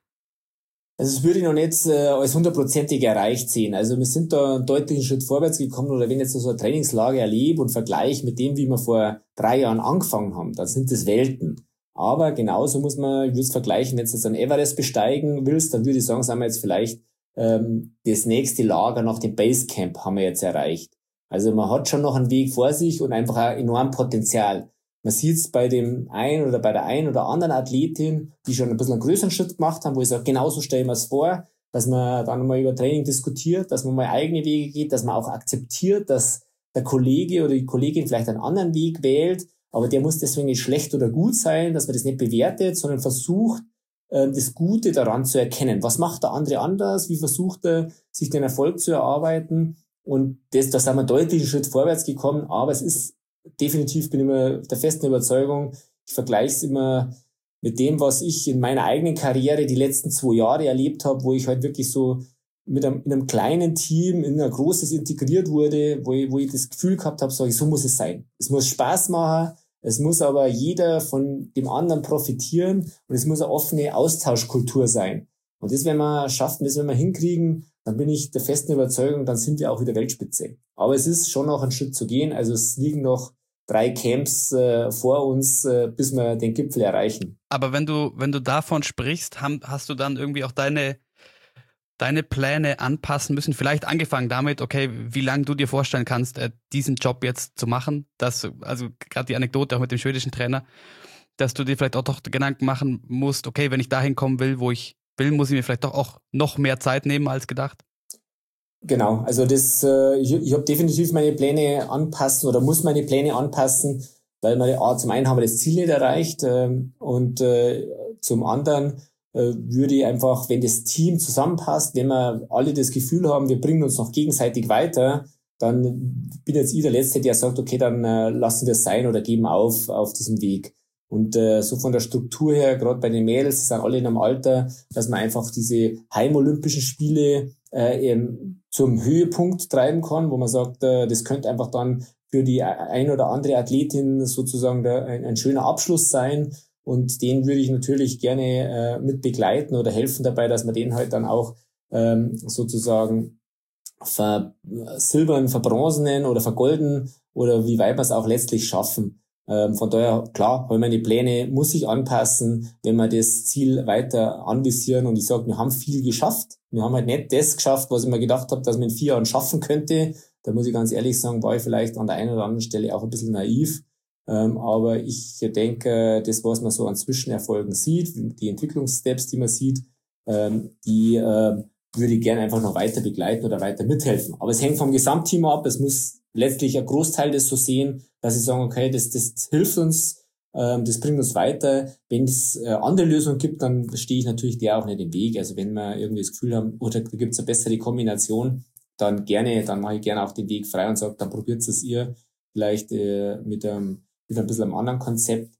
Also das würde ich noch nicht äh, als hundertprozentig erreicht sehen. Also wir sind da einen deutlichen Schritt vorwärts gekommen, oder wenn ich jetzt so eine Trainingslage erlebe und vergleiche mit dem, wie wir vor drei Jahren angefangen haben, dann sind das Welten. Aber genauso muss man, ich würde es vergleichen, wenn du jetzt einen Everest besteigen willst, dann würde ich sagen, sind wir jetzt vielleicht das nächste Lager nach dem Basecamp haben wir jetzt erreicht. Also man hat schon noch einen Weg vor sich und einfach ein enormes Potenzial. Man sieht es bei dem einen oder bei der einen oder anderen Athletin, die schon ein bisschen einen größeren Schritt gemacht haben, wo ich sage, genauso stellen wir es vor, dass man dann mal über Training diskutiert, dass man mal eigene Wege geht, dass man auch akzeptiert, dass der Kollege oder die Kollegin vielleicht einen anderen Weg wählt aber der muss deswegen nicht schlecht oder gut sein, dass man das nicht bewertet, sondern versucht, das Gute daran zu erkennen. Was macht der andere anders? Wie versucht er, sich den Erfolg zu erarbeiten? Und das, da sind wir deutlich einen Schritt vorwärts gekommen, aber es ist definitiv, bin ich immer der festen Überzeugung, ich vergleiche es immer mit dem, was ich in meiner eigenen Karriere die letzten zwei Jahre erlebt habe, wo ich halt wirklich so mit einem, in einem kleinen Team in ein großes integriert wurde, wo ich, wo ich das Gefühl gehabt habe, sag ich, so muss es sein. Es muss Spaß machen, es muss aber jeder von dem anderen profitieren und es muss eine offene Austauschkultur sein. Und das, wenn wir schaffen, das, wenn wir hinkriegen, dann bin ich der festen Überzeugung, dann sind wir auch wieder Weltspitze. Aber es ist schon noch ein Schritt zu gehen. Also es liegen noch drei Camps äh, vor uns, äh, bis wir den Gipfel erreichen. Aber wenn du, wenn du davon sprichst, haben, hast du dann irgendwie auch deine, deine Pläne anpassen müssen? Vielleicht angefangen damit, okay, wie lange du dir vorstellen kannst, äh, diesen Job jetzt zu machen. Das, also gerade die Anekdote auch mit dem schwedischen Trainer, dass du dir vielleicht auch doch Gedanken machen musst, okay, wenn ich dahin kommen will, wo ich will, muss ich mir vielleicht doch auch noch mehr Zeit nehmen als gedacht? Genau, also das, äh, ich, ich habe definitiv meine Pläne anpassen oder muss meine Pläne anpassen, weil wir A, zum einen haben wir das Ziel nicht erreicht äh, und äh, zum anderen äh, würde ich einfach, wenn das Team zusammenpasst, wenn wir alle das Gefühl haben, wir bringen uns noch gegenseitig weiter, dann bin jetzt ich der Letzte, der sagt, okay, dann äh, lassen wir es sein oder geben auf auf diesem Weg. Und äh, so von der Struktur her, gerade bei den Mädels, die sind alle in einem Alter, dass man einfach diese Heimolympischen Spiele äh, eben zum Höhepunkt treiben kann, wo man sagt, äh, das könnte einfach dann für die ein oder andere Athletin sozusagen der, ein, ein schöner Abschluss sein. Und den würde ich natürlich gerne äh, mit begleiten oder helfen dabei, dass man den halt dann auch ähm, sozusagen versilbern, verbronzenen oder vergolden oder wie weit wir es auch letztlich schaffen. Ähm, von daher, klar, weil meine Pläne muss ich anpassen, wenn wir das Ziel weiter anvisieren. Und ich sage, wir haben viel geschafft. Wir haben halt nicht das geschafft, was ich mir gedacht habe, dass man in vier Jahren schaffen könnte. Da muss ich ganz ehrlich sagen, war ich vielleicht an der einen oder anderen Stelle auch ein bisschen naiv. Ähm, aber ich denke, das, was man so an Zwischenerfolgen sieht, die Entwicklungssteps, die man sieht, ähm, die äh, würde ich gerne einfach noch weiter begleiten oder weiter mithelfen. Aber es hängt vom Gesamtteam ab. Es muss letztlich ein Großteil das so sehen, dass sie sagen, okay, das, das hilft uns, ähm, das bringt uns weiter. Wenn es äh, andere Lösungen gibt, dann stehe ich natürlich der auch nicht im Weg. Also wenn wir irgendwie das Gefühl haben, oder da gibt es eine bessere Kombination, dann gerne, dann mache ich gerne auch den Weg frei und sage, dann probiert es ihr vielleicht äh, mit, einem, mit ein bisschen einem anderen Konzept.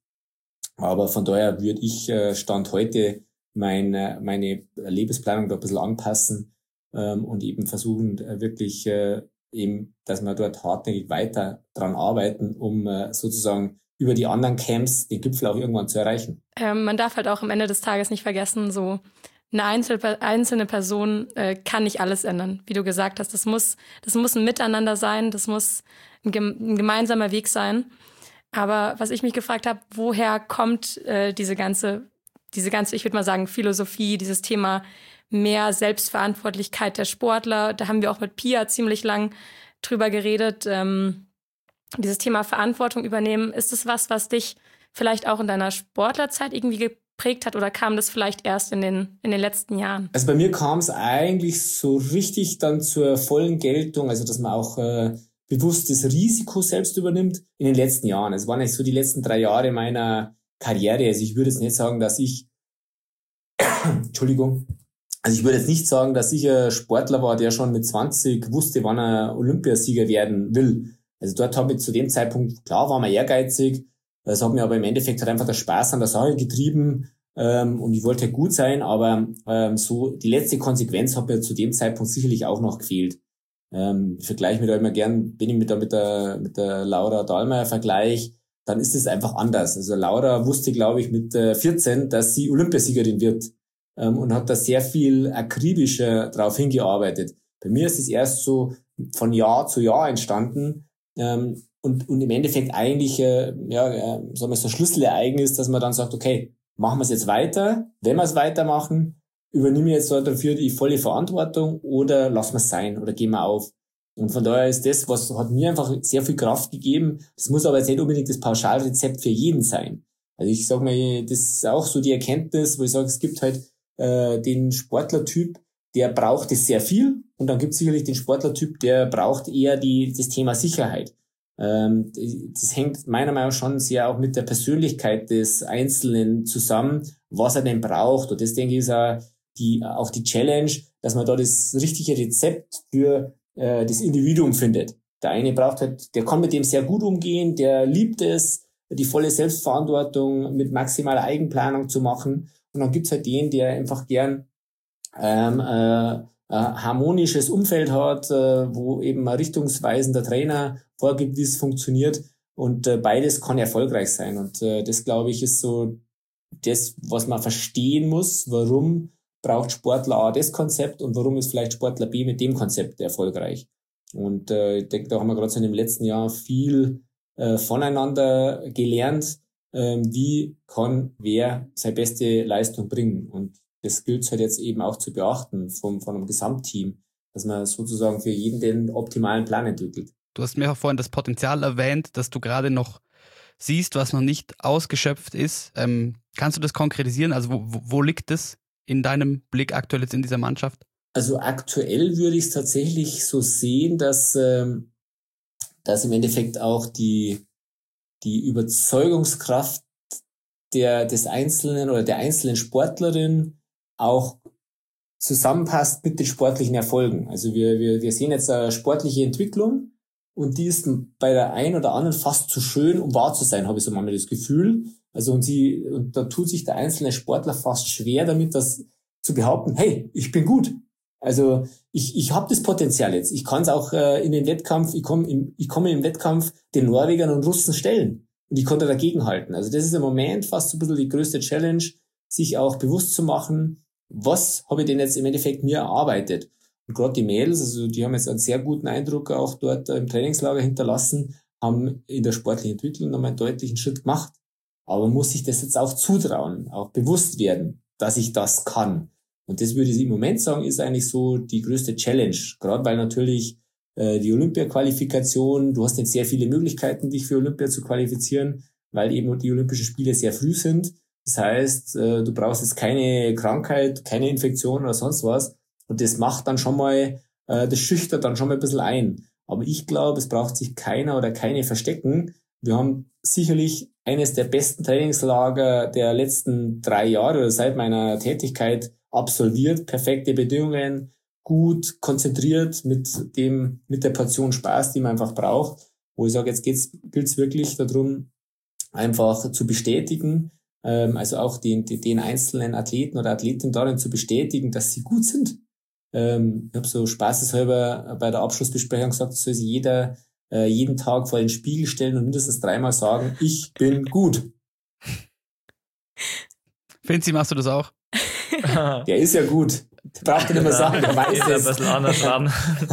Aber von daher würde ich äh, Stand heute meine, meine Lebensplanung da ein bisschen anpassen ähm, und eben versuchen, äh, wirklich äh, eben, dass wir dort hartnäckig weiter dran arbeiten, um äh, sozusagen über die anderen Camps den Gipfel auch irgendwann zu erreichen. Ähm, man darf halt auch am Ende des Tages nicht vergessen, so eine einzelne, einzelne Person äh, kann nicht alles ändern. Wie du gesagt hast, das muss, das muss ein Miteinander sein, das muss ein, ein gemeinsamer Weg sein. Aber was ich mich gefragt habe, woher kommt äh, diese ganze, diese ganze, ich würde mal sagen, Philosophie, dieses Thema mehr Selbstverantwortlichkeit der Sportler? Da haben wir auch mit Pia ziemlich lang drüber geredet. Ähm, dieses Thema Verantwortung übernehmen, ist es was, was dich vielleicht auch in deiner Sportlerzeit irgendwie geprägt hat oder kam das vielleicht erst in den, in den letzten Jahren? Also bei mir kam es eigentlich so richtig dann zur vollen Geltung, also dass man auch äh, bewusst das Risiko selbst übernimmt in den letzten Jahren. Es waren eigentlich so die letzten drei Jahre meiner Karriere. Also ich würde jetzt nicht sagen, dass ich Entschuldigung, also ich würde jetzt nicht sagen, dass ich ein Sportler war, der schon mit zwanzig wusste, wann er Olympiasieger werden will. Also dort habe ich zu dem Zeitpunkt, klar war man ehrgeizig, das hat mir aber im Endeffekt halt einfach der Spaß an der Sache getrieben ähm, und ich wollte halt gut sein, aber ähm, so die letzte Konsequenz hat mir zu dem Zeitpunkt sicherlich auch noch gefehlt. Ähm, ich vergleiche mich da immer gern, wenn ich mich da mit der, mit der Laura Dahlmeier vergleiche, dann ist es einfach anders. Also Laura wusste, glaube ich, mit äh, vierzehn, dass sie Olympiasiegerin wird. Und hat da sehr viel akribischer drauf hingearbeitet. Bei mir ist es erst so von Jahr zu Jahr entstanden ähm, und, und im Endeffekt eigentlich äh, ja, äh, sagen wir so ein Schlüsselereignis, dass man dann sagt, okay, machen wir es jetzt weiter? Wenn wir es weitermachen, übernehme ich jetzt dafür die volle Verantwortung oder lassen wir es sein oder gehen wir auf? Und von daher ist das, was hat mir einfach sehr viel Kraft gegeben. Das muss aber jetzt nicht unbedingt das Pauschalrezept für jeden sein. Also ich sage mal, das ist auch so die Erkenntnis, wo ich sage, es gibt halt den Sportlertyp, der braucht es sehr viel und dann gibt es sicherlich den Sportlertyp, der braucht eher die das Thema Sicherheit. Ähm, das hängt meiner Meinung nach schon sehr auch mit der Persönlichkeit des Einzelnen zusammen, was er denn braucht. Und das, denke ich, ist auch die, auch die Challenge, dass man da das richtige Rezept für äh, das Individuum findet. Der eine braucht halt, der kann mit dem sehr gut umgehen, der liebt es, die volle Selbstverantwortung mit maximaler Eigenplanung zu machen. Und dann gibt's halt den, der einfach gern ähm, äh, ein harmonisches Umfeld hat, äh, wo eben ein richtungsweisender Trainer vorgibt, wie es funktioniert. Und äh, beides kann erfolgreich sein. Und äh, das, glaube ich, ist so das, was man verstehen muss. Warum braucht Sportler A das Konzept und warum ist vielleicht Sportler B mit dem Konzept erfolgreich? Und äh, ich denke, da haben wir gerade so in dem letzten Jahr viel äh, voneinander gelernt, äh, wie kann wer seine beste Leistung bringen. Und das gilt halt jetzt eben auch zu beachten vom, von einem Gesamtteam, dass man sozusagen für jeden den optimalen Plan entwickelt. Du hast mir auch vorhin das Potenzial erwähnt, dass du gerade noch siehst, was noch nicht ausgeschöpft ist. Ähm, kannst du das konkretisieren? Also wo, wo liegt das in deinem Blick aktuell jetzt in dieser Mannschaft? Also aktuell würde ich es tatsächlich so sehen, dass, ähm, dass im Endeffekt auch die, die Überzeugungskraft der, des Einzelnen oder der einzelnen Sportlerin auch zusammenpasst mit den sportlichen Erfolgen. Also wir, wir, wir sehen jetzt eine sportliche Entwicklung und die ist bei der einen oder anderen fast zu schön, um wahr zu sein, habe ich so manchmal das Gefühl. Also und sie, und da tut sich der einzelne Sportler fast schwer damit, das zu behaupten, hey, ich bin gut. Also ich, ich habe das Potenzial jetzt. Ich kann es auch äh, in den Wettkampf, ich komme im, ich komme im Wettkampf den Norwegern und Russen stellen. Und ich konnte dagegen halten. Also das ist im Moment fast so ein bisschen die größte Challenge, sich auch bewusst zu machen, was habe ich denn jetzt im Endeffekt mir erarbeitet. Und gerade die Mädels, also die haben jetzt einen sehr guten Eindruck auch dort im Trainingslager hinterlassen, haben in der sportlichen Entwicklung nochmal einen deutlichen Schritt gemacht. Aber man muss sich das jetzt auch zutrauen, auch bewusst werden, dass ich das kann. Und das würde ich im Moment sagen, ist eigentlich so die größte Challenge. Gerade weil natürlich äh, die Olympia-Qualifikation, du hast nicht sehr viele Möglichkeiten, dich für Olympia zu qualifizieren, weil eben die Olympischen Spiele sehr früh sind. Das heißt, äh, du brauchst jetzt keine Krankheit, keine Infektion oder sonst was. Und das macht dann schon mal, äh, das schüchtert dann schon mal ein bisschen ein. Aber ich glaube, es braucht sich keiner oder keine verstecken. Wir haben sicherlich eines der besten Trainingslager der letzten drei Jahre oder seit meiner Tätigkeit absolviert. Perfekte Bedingungen, gut konzentriert mit dem, mit der Portion Spaß, die man einfach braucht. Wo ich sage, jetzt geht's, gilt es wirklich darum, einfach zu bestätigen, ähm, also auch den, den einzelnen Athleten oder Athletinnen darin zu bestätigen, dass sie gut sind. Ähm, ich habe so spaßeshalber bei der Abschlussbesprechung gesagt, soll sich jeder äh, jeden Tag vor den Spiegel stellen und mindestens dreimal sagen, ich bin gut. Finzi, machst du das auch? Der ist ja gut. Braucht nicht mehr sagen, der weiß es. es. Ein bisschen anders ran.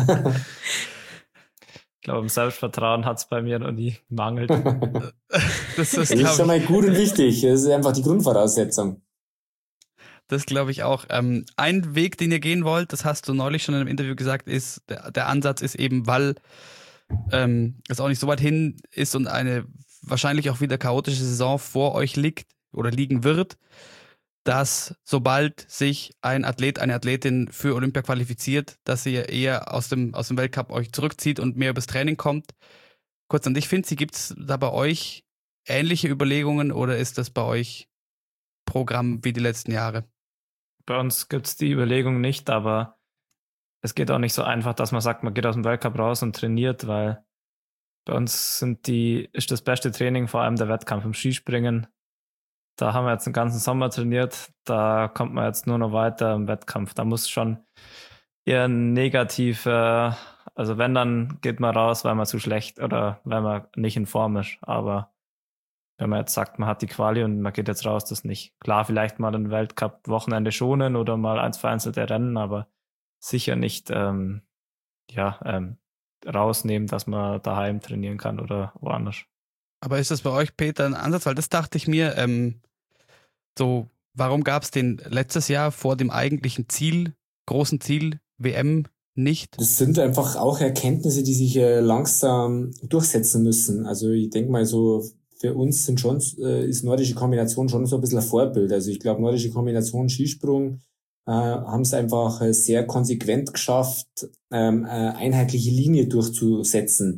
Ich glaube, im Selbstvertrauen hat es bei mir noch nie gemangelt. Das ist, das ist schon mal gut und wichtig. Das ist einfach die Grundvoraussetzung. Das glaube ich auch. Ähm, ein Weg, den ihr gehen wollt, das hast du neulich schon in einem Interview gesagt, ist, der, der Ansatz ist eben, weil ähm, es auch nicht so weit hin ist und eine wahrscheinlich auch wieder chaotische Saison vor euch liegt oder liegen wird, dass sobald sich ein Athlet, eine Athletin für Olympia qualifiziert, dass ihr eher aus dem, aus dem Weltcup euch zurückzieht und mehr übers Training kommt. Kurz an dich, Finzi, gibt es da bei euch ähnliche Überlegungen oder ist das bei euch Programm wie die letzten Jahre? Bei uns gibt es die Überlegung nicht, aber es geht auch nicht so einfach, dass man sagt, man geht aus dem Weltcup raus und trainiert, weil bei uns sind die, ist das beste Training vor allem der Wettkampf im Skispringen. Da haben wir jetzt den ganzen Sommer trainiert, da kommt man jetzt nur noch weiter im Wettkampf. Da muss schon eher negativ, äh, also wenn, dann geht man raus, weil man zu schlecht oder weil man nicht in Form ist. Aber wenn man jetzt sagt, man hat die Quali und man geht jetzt raus, das nicht. Klar, vielleicht mal ein Weltcup-Wochenende schonen oder mal eins vereinzelte Rennen, aber sicher nicht ähm, ja, ähm, rausnehmen, dass man daheim trainieren kann oder woanders. Aber ist das bei euch, Peter, ein Ansatz? Weil das dachte ich mir, ähm, so, warum gab es den letztes Jahr vor dem eigentlichen Ziel, großen Ziel, W M, nicht? Das sind einfach auch Erkenntnisse, die sich äh, langsam durchsetzen müssen. Also ich denke mal so, für uns sind schon, äh, ist nordische Kombination schon so ein bisschen ein Vorbild. Also ich glaube, nordische Kombination Skisprung äh, haben es einfach äh, sehr konsequent geschafft, ähm, eine einheitliche Linie durchzusetzen.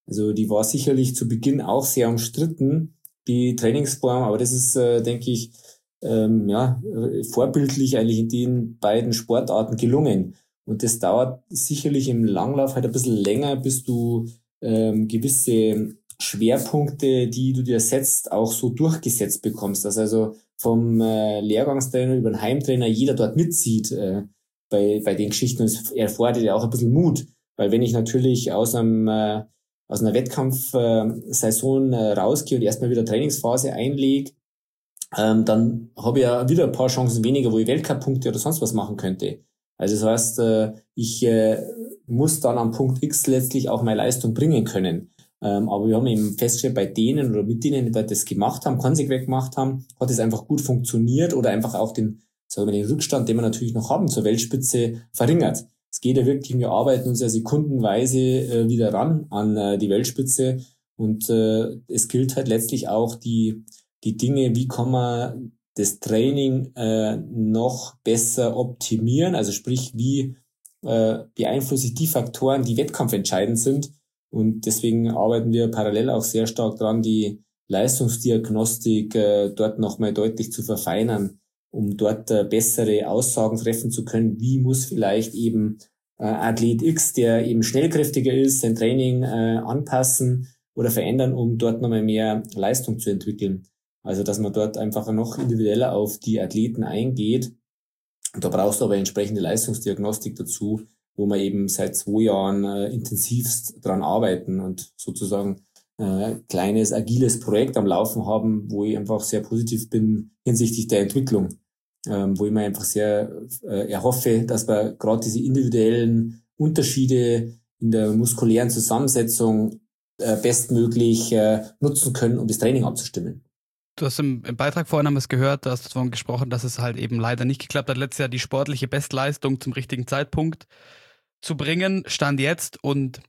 Also die war sicherlich zu Beginn auch sehr umstritten, die Trainingsform, aber das ist, äh, denke ich, ähm, ja, vorbildlich eigentlich in den beiden Sportarten gelungen. Und das dauert sicherlich im Langlauf halt ein bisschen länger, bis du ähm, gewisse Schwerpunkte, die du dir setzt, auch so durchgesetzt bekommst. Dass also vom äh, Lehrgangstrainer über den Heimtrainer jeder dort mitzieht äh, bei bei den Geschichten. Und es erfordert ja auch ein bisschen Mut. Weil wenn ich natürlich aus einem äh, aus einer Wettkampfsaison äh, rausgehe und erstmal wieder Trainingsphase einlege, ähm, dann habe ich ja wieder ein paar Chancen weniger, wo ich Weltcup-Punkte oder sonst was machen könnte. Also das heißt, äh, ich äh, muss dann am Punkt X letztlich auch meine Leistung bringen können. Ähm, aber wir haben eben festgestellt, bei denen oder mit denen, die das gemacht haben, konsequent gemacht haben, hat es einfach gut funktioniert oder einfach auch den, sagen wir, den Rückstand, den wir natürlich noch haben zur Weltspitze, verringert. Es geht ja wirklich, wir arbeiten uns ja sekundenweise äh, wieder ran an äh, die Weltspitze und äh, es gilt halt letztlich auch die die Dinge, wie kann man das Training äh, noch besser optimieren, also sprich, wie äh, beeinflusse ich die Faktoren, die wettkampfentscheidend sind, und deswegen arbeiten wir parallel auch sehr stark dran, die Leistungsdiagnostik äh, dort nochmal deutlich zu verfeinern, um dort äh, bessere Aussagen treffen zu können, wie muss vielleicht eben äh, Athlet X, der eben schnellkräftiger ist, sein Training äh, anpassen oder verändern, um dort nochmal mehr Leistung zu entwickeln. Also dass man dort einfach noch individueller auf die Athleten eingeht. Und da brauchst du aber entsprechende Leistungsdiagnostik dazu, wo wir eben seit zwei Jahren äh, intensivst dran arbeiten und sozusagen äh, kleines, agiles Projekt am Laufen haben, wo ich einfach sehr positiv bin hinsichtlich der Entwicklung, ähm, wo ich mir einfach sehr äh, erhoffe, dass wir gerade diese individuellen Unterschiede in der muskulären Zusammensetzung äh, bestmöglich äh, nutzen können, um das Training abzustimmen. Du hast im, im Beitrag vorhin haben wir es gehört, du hast davon gesprochen, dass es halt eben leider nicht geklappt hat, letztes Jahr die sportliche Bestleistung zum richtigen Zeitpunkt zu bringen, Stand jetzt, und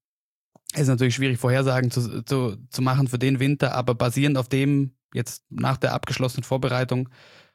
es ist natürlich schwierig, Vorhersagen zu, zu, zu machen für den Winter, aber basierend auf dem, jetzt nach der abgeschlossenen Vorbereitung,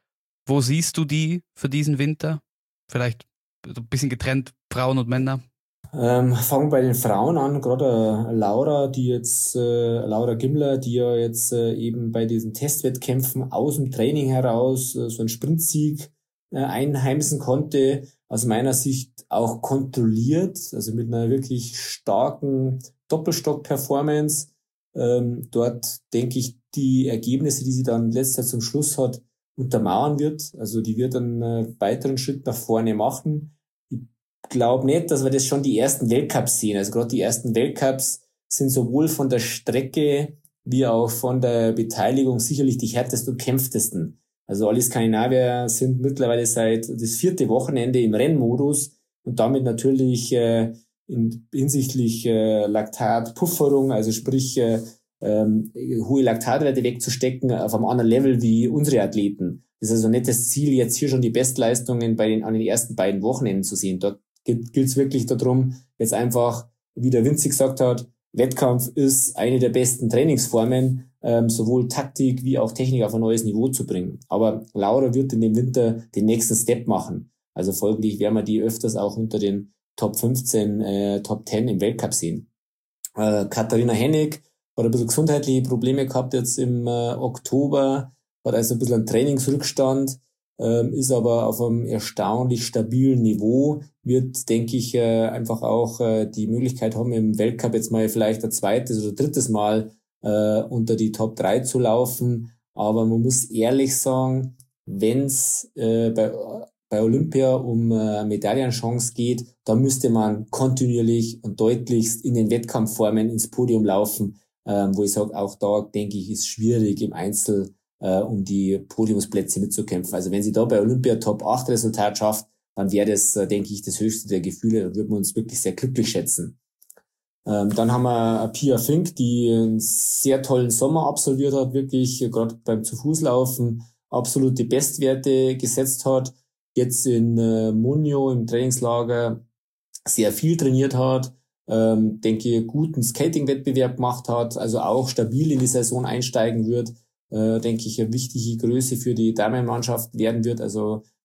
wo siehst du die für diesen Winter? Vielleicht so ein bisschen getrennt, Frauen und Männer? Ähm, fangen wir bei den Frauen an, gerade äh, Laura, die jetzt, äh, Laura Gimmler, die ja jetzt äh, eben bei diesen Testwettkämpfen aus dem Training heraus äh, so einen Sprintsieg äh, einheimsen konnte, aus meiner Sicht auch kontrolliert, also mit einer wirklich starken Doppelstock-Performance. Ähm, dort denke ich, die Ergebnisse, die sie dann letzter zum Schluss hat, untermauern wird. Also die wird einen äh, weiteren Schritt nach vorne machen. Ich glaube nicht, dass wir das schon die ersten Weltcups sehen. Also gerade die ersten Weltcups sind sowohl von der Strecke wie auch von der Beteiligung sicherlich die härtesten und kämpftesten. Also alle Skandinavier sind mittlerweile seit das vierte Wochenende im Rennmodus und damit natürlich äh, in, hinsichtlich äh, Laktatpufferung, also sprich äh, ähm, hohe Laktatwerte wegzustecken auf einem anderen Level wie unsere Athleten. Das ist also nicht das Ziel, jetzt hier schon die Bestleistungen bei den an den ersten beiden Wochenenden zu sehen. Dort gilt es wirklich darum, jetzt einfach, wie der Vinzi gesagt hat, Wettkampf ist eine der besten Trainingsformen, ähm, sowohl Taktik wie auch Technik auf ein neues Niveau zu bringen. Aber Laura wird in dem Winter den nächsten Step machen. Also folglich werden wir die öfters auch unter den Top fünfzehn, äh, Top zehn im Weltcup sehen. Äh, Katharina Hennig hat ein bisschen gesundheitliche Probleme gehabt jetzt im äh, Oktober, hat also ein bisschen einen Trainingsrückstand, ähm, ist aber auf einem erstaunlich stabilen Niveau, wird, denke ich, äh, einfach auch äh, die Möglichkeit haben, im Weltcup jetzt mal vielleicht ein zweites oder drittes Mal äh, unter die Top drei zu laufen. Aber man muss ehrlich sagen, wenn es äh, bei, bei Olympia um äh, Medaillenchance geht, da müsste man kontinuierlich und deutlichst in den Wettkampfformen ins Podium laufen, äh, wo ich sage, auch da, denke ich, ist schwierig im Einzel äh, um die Podiumsplätze mitzukämpfen. Also wenn sie da bei Olympia Top acht Resultat schafft, dann wäre das, äh, denke ich, das höchste der Gefühle. Da würden wir uns wirklich sehr glücklich schätzen. Ähm, dann haben wir Pia Fink, die einen sehr tollen Sommer absolviert hat, wirklich äh, gerade beim Zu-Fuß-Laufen absolute Bestwerte gesetzt hat. Jetzt in äh, Munio im Trainingslager sehr viel trainiert hat, ähm, denke guten Skating-Wettbewerb gemacht hat, also auch stabil in die Saison einsteigen wird, äh, denke ich, eine wichtige Größe für die Damenmannschaft werden wird. Also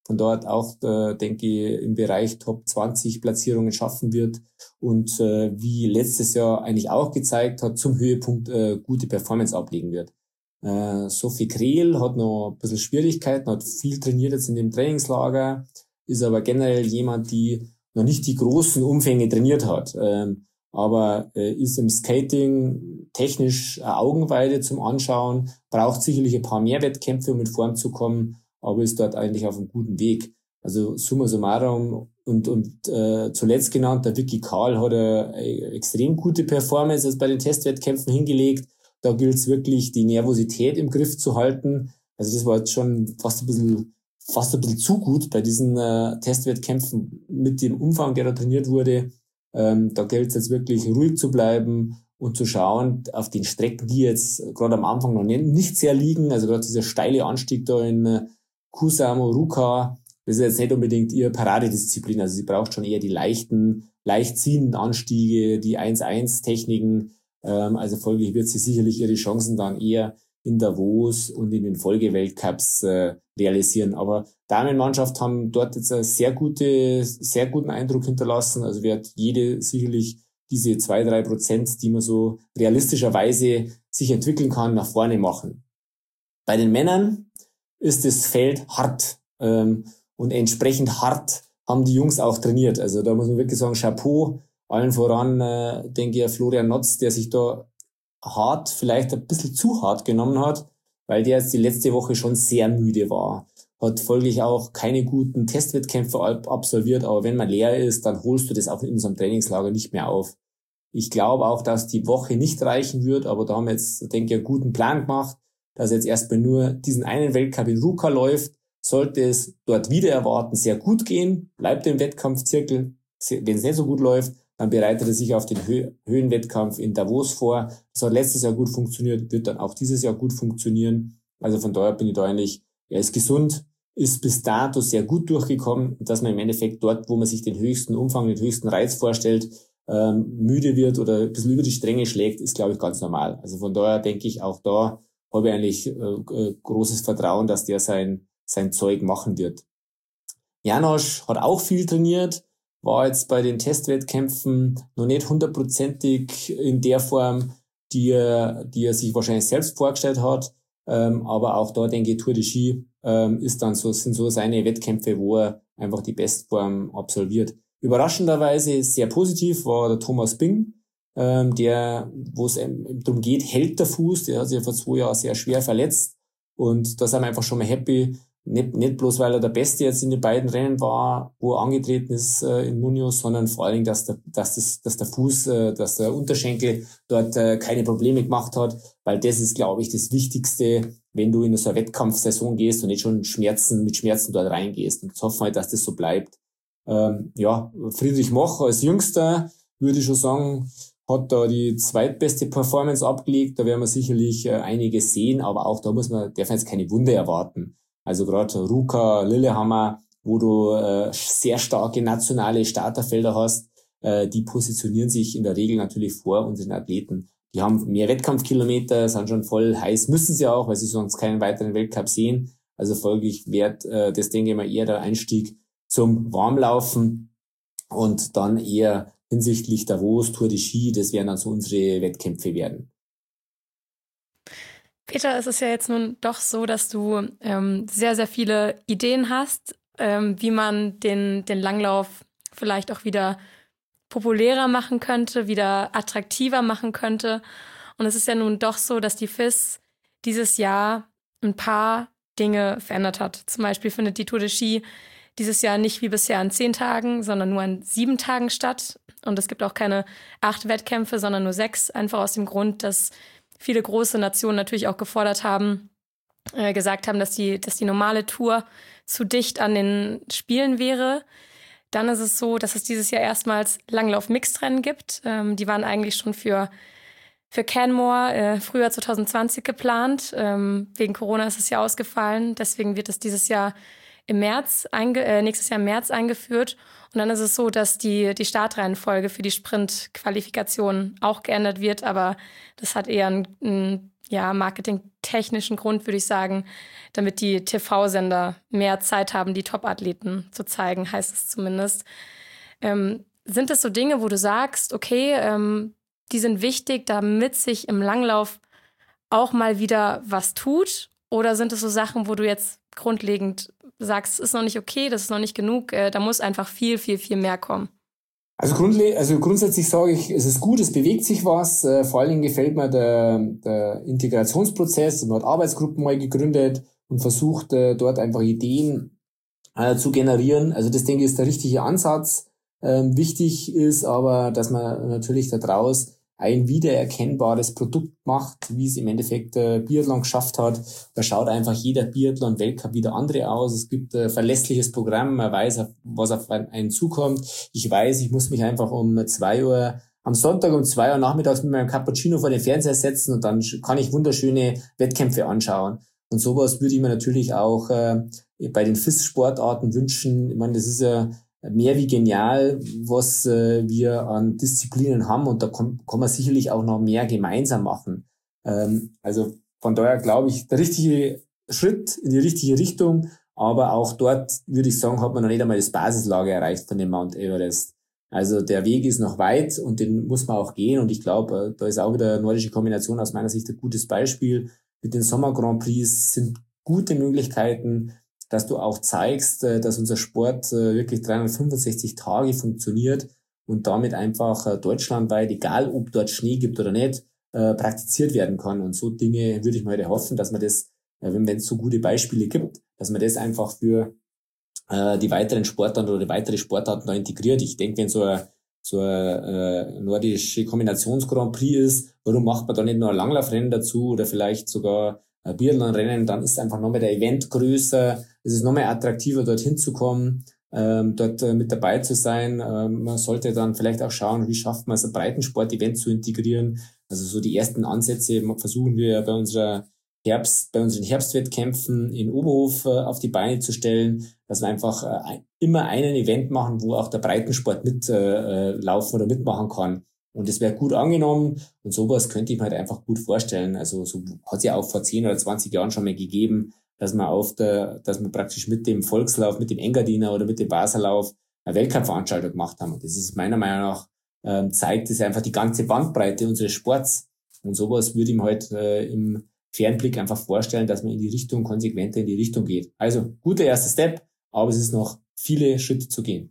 von dort auch, äh, denke ich, im Bereich Top zwanzig Platzierungen schaffen wird und äh, wie letztes Jahr eigentlich auch gezeigt hat, zum Höhepunkt äh, gute Performance ablegen wird. Äh, Sophie Krehl hat noch ein bisschen Schwierigkeiten, hat viel trainiert jetzt in dem Trainingslager, ist aber generell jemand, die noch nicht die großen Umfänge trainiert hat, ähm, aber äh, ist im Skating technisch eine Augenweide zum Anschauen, braucht sicherlich ein paar mehr Wettkämpfe, um in Form zu kommen, aber ist dort eigentlich auf einem guten Weg. Also summa summarum und und äh, zuletzt genannt, der Vicky Karl hat eine, eine extrem gute Performance jetzt bei den Testwettkämpfen hingelegt. Da gilt es wirklich, die Nervosität im Griff zu halten. Also das war jetzt schon fast ein bisschen fast ein bisschen zu gut bei diesen äh, Testwettkämpfen mit dem Umfang, der da trainiert wurde. Ähm, da gilt es jetzt wirklich ruhig zu bleiben und zu schauen auf den Strecken, die jetzt gerade am Anfang noch nicht, nicht sehr liegen. Also gerade dieser steile Anstieg da in äh, Kusamo, Ruka, das ist jetzt nicht unbedingt ihre Paradedisziplin. Also sie braucht schon eher die leichten, leicht ziehenden Anstiege, die eins eins Techniken. Ähm, also folglich wird sie sicherlich ihre Chancen dann eher in Davos und in den Folgeweltcups äh, realisieren. Aber Damenmannschaft haben dort jetzt einen sehr gute, sehr guten Eindruck hinterlassen. Also wird jede sicherlich diese zwei, drei Prozent, die man so realistischerweise sich entwickeln kann, nach vorne machen. Bei den Männern ist das Feld hart. Ähm, und entsprechend hart haben die Jungs auch trainiert. Also da muss man wirklich sagen, Chapeau. Allen voran, äh, denke ich, Florian Notz, der sich da hart, vielleicht ein bisschen zu hart genommen hat, weil der jetzt die letzte Woche schon sehr müde war. Hat folglich auch keine guten Testwettkämpfe absolviert, aber wenn man leer ist, dann holst du das auch in unserem Trainingslager nicht mehr auf. Ich glaube auch, dass die Woche nicht reichen wird, aber da haben wir jetzt, denke ich, einen guten Plan gemacht, dass jetzt erstmal nur diesen einen Weltcup in Ruka läuft. Sollte es dort wieder erwarten sehr gut gehen, bleibt im Wettkampfzirkel. Wenn es nicht so gut läuft, dann bereitet er sich auf den Hö- Höhenwettkampf in Davos vor. Das hat letztes Jahr gut funktioniert, wird dann auch dieses Jahr gut funktionieren. Also von daher bin ich da eigentlich, er ist gesund, ist bis dato sehr gut durchgekommen. Dass man im Endeffekt dort, wo man sich den höchsten Umfang, den höchsten Reiz vorstellt, ähm, müde wird oder ein bisschen über die Stränge schlägt, ist, glaube ich, ganz normal. Also von daher denke ich, auch da habe ich eigentlich äh, großes Vertrauen, dass der sein, sein Zeug machen wird. Janosch hat auch viel trainiert, war jetzt bei den Testwettkämpfen noch nicht hundertprozentig in der Form, die er, die er sich wahrscheinlich selbst vorgestellt hat. Ähm, aber auch da denke ich, Tour de Ski ähm, ist dann so, sind so seine Wettkämpfe, wo er einfach die Bestform absolviert. Überraschenderweise sehr positiv war der Thomas Bing, ähm, der, wo es darum geht, hält der Fuß, der hat sich ja vor zwei Jahren sehr schwer verletzt. Und da sind wir einfach schon mal happy. Nicht, nicht bloß, weil er der Beste jetzt in den beiden Rennen war, wo er angetreten ist äh, in Munoz, sondern vor allen Dingen, dass der, dass das, dass der Fuß, äh, dass der Unterschenkel dort äh, keine Probleme gemacht hat, weil das ist, glaube ich, das Wichtigste, wenn du in so eine Wettkampfsaison gehst und nicht schon Schmerzen, mit Schmerzen dort reingehst. Und jetzt hoffen wir halt, dass das so bleibt. Ähm, ja, Friedrich Moch als Jüngster, würde ich schon sagen, hat da die zweitbeste Performance abgelegt. Da werden wir sicherlich äh, einiges sehen, aber auch da muss man, darf man jetzt keine Wunder erwarten. Also gerade Ruka, Lillehammer, wo du äh, sehr starke nationale Starterfelder hast, äh, die positionieren sich in der Regel natürlich vor unseren Athleten. Die haben mehr Wettkampfkilometer, sind schon voll heiß, müssen sie auch, weil sie sonst keinen weiteren Weltcup sehen. Also folglich wird äh, das, denke ich mal, eher der Einstieg zum Warmlaufen und dann eher hinsichtlich Davos, Tour de Ski, das werden dann so unsere Wettkämpfe werden. Peter, es ist ja jetzt nun doch so, dass du ähm, sehr, sehr viele Ideen hast, ähm, wie man den, den Langlauf vielleicht auch wieder populärer machen könnte, wieder attraktiver machen könnte. Und es ist ja nun doch so, dass die F I S dieses Jahr ein paar Dinge verändert hat. Zum Beispiel findet die Tour de Ski dieses Jahr nicht wie bisher an zehn Tagen, sondern nur an sieben Tagen statt. Und es gibt auch keine acht Wettkämpfe, sondern nur sechs, einfach aus dem Grund, dass viele große Nationen natürlich auch gefordert haben, äh, gesagt haben, dass die, dass die normale Tour zu dicht an den Spielen wäre. Dann ist es so, dass es dieses Jahr erstmals Langlauf-Mixed-Rennen gibt. Ähm, die waren eigentlich schon für, für Canmore äh, Frühjahr zwanzig zwanzig geplant. Ähm, wegen Corona ist es ja ausgefallen. Deswegen wird es dieses Jahr im März, einge- äh, nächstes Jahr im März eingeführt. Und dann ist es so, dass die, die Startreihenfolge für die Sprint-Qualifikation auch geändert wird. Aber das hat eher einen, einen ja, marketingtechnischen Grund, würde ich sagen, damit die T V-Sender mehr Zeit haben, die Top-Athleten zu zeigen, heißt es zumindest. Ähm, sind das so Dinge, wo du sagst, okay, ähm, die sind wichtig, damit sich im Langlauf auch mal wieder was tut? Oder sind es so Sachen, wo du jetzt grundlegend sagst, es ist noch nicht okay, das ist noch nicht genug, äh, da muss einfach viel, viel, viel mehr kommen? Also, grundle- also grundsätzlich sage ich, es ist gut, es bewegt sich was. Äh, vor allen Dingen gefällt mir der, der Integrationsprozess. Man hat Arbeitsgruppen mal gegründet und versucht, äh, dort einfach Ideen äh, zu generieren. Also das, denke ich, ist der richtige Ansatz. Ähm, wichtig ist aber, dass man natürlich da draus ein wiedererkennbares Produkt macht, wie es im Endeffekt äh, Biathlon geschafft hat. Da schaut einfach jeder Biathlon-Weltcup wieder andere aus. Es gibt ein verlässliches Programm, man weiß, was auf einen zukommt. Ich weiß, ich muss mich einfach um zwei Uhr, am Sonntag um zwei Uhr nachmittags mit meinem Cappuccino vor den Fernseher setzen und dann kann ich wunderschöne Wettkämpfe anschauen. Und sowas würde ich mir natürlich auch äh, bei den F I S-Sportarten wünschen. Ich meine, das ist ja mehr wie genial, was äh, wir an Disziplinen haben, und da kann, kann man sicherlich auch noch mehr gemeinsam machen. Ähm, also von daher glaube ich, der richtige Schritt in die richtige Richtung, aber auch dort, würde ich sagen, hat man noch nicht einmal das Basislager erreicht von dem Mount Everest. Also der Weg ist noch weit und den muss man auch gehen, und ich glaube, da ist auch wieder nordische Kombination aus meiner Sicht ein gutes Beispiel. Mit den Sommer Grand Prix sind gute Möglichkeiten, dass du auch zeigst, dass unser Sport wirklich dreihundertfünfundsechzig Tage funktioniert und damit einfach deutschlandweit, egal ob dort Schnee gibt oder nicht, praktiziert werden kann. Und so Dinge würde ich mir heute hoffen, dass man das, wenn es so gute Beispiele gibt, dass man das einfach für die weiteren Sportarten oder die weitere Sportarten da integriert. Ich denke, wenn so ein so eine nordische Kombinations-Grand Prix ist, warum macht man da nicht nur ein Langlaufrennen dazu oder vielleicht sogar ein Biathlon-Rennen, dann ist einfach nochmal der Event größer, es ist nochmal attraktiver, dorthin zu kommen, ähm, dort äh, mit dabei zu sein. Ähm, man sollte dann vielleicht auch schauen, wie schafft man es, ein Breitensport-Event zu integrieren. Also so die ersten Ansätze versuchen wir bei unserer Herbst, bei unseren Herbstwettkämpfen in Oberhof äh, auf die Beine zu stellen, dass wir einfach äh, immer einen Event machen, wo auch der Breitensport mitlaufen äh, oder mitmachen kann. Und es wäre gut angenommen, und sowas könnte ich mir halt einfach gut vorstellen. Also so hat es ja auch vor zehn oder zwanzig Jahren schon mal gegeben, dass man auf der, dass wir praktisch mit dem Volkslauf, mit dem Engadiner oder mit dem Baserlauf eine Weltcup-Veranstaltung gemacht haben. Und das ist meiner Meinung nach, ähm, zeigt es einfach die ganze Bandbreite unseres Sports. Und sowas würde ich mir halt äh, im Fernblick einfach vorstellen, dass man in die Richtung, konsequenter in die Richtung geht. Also guter erster Step, aber es ist noch viele Schritte zu gehen.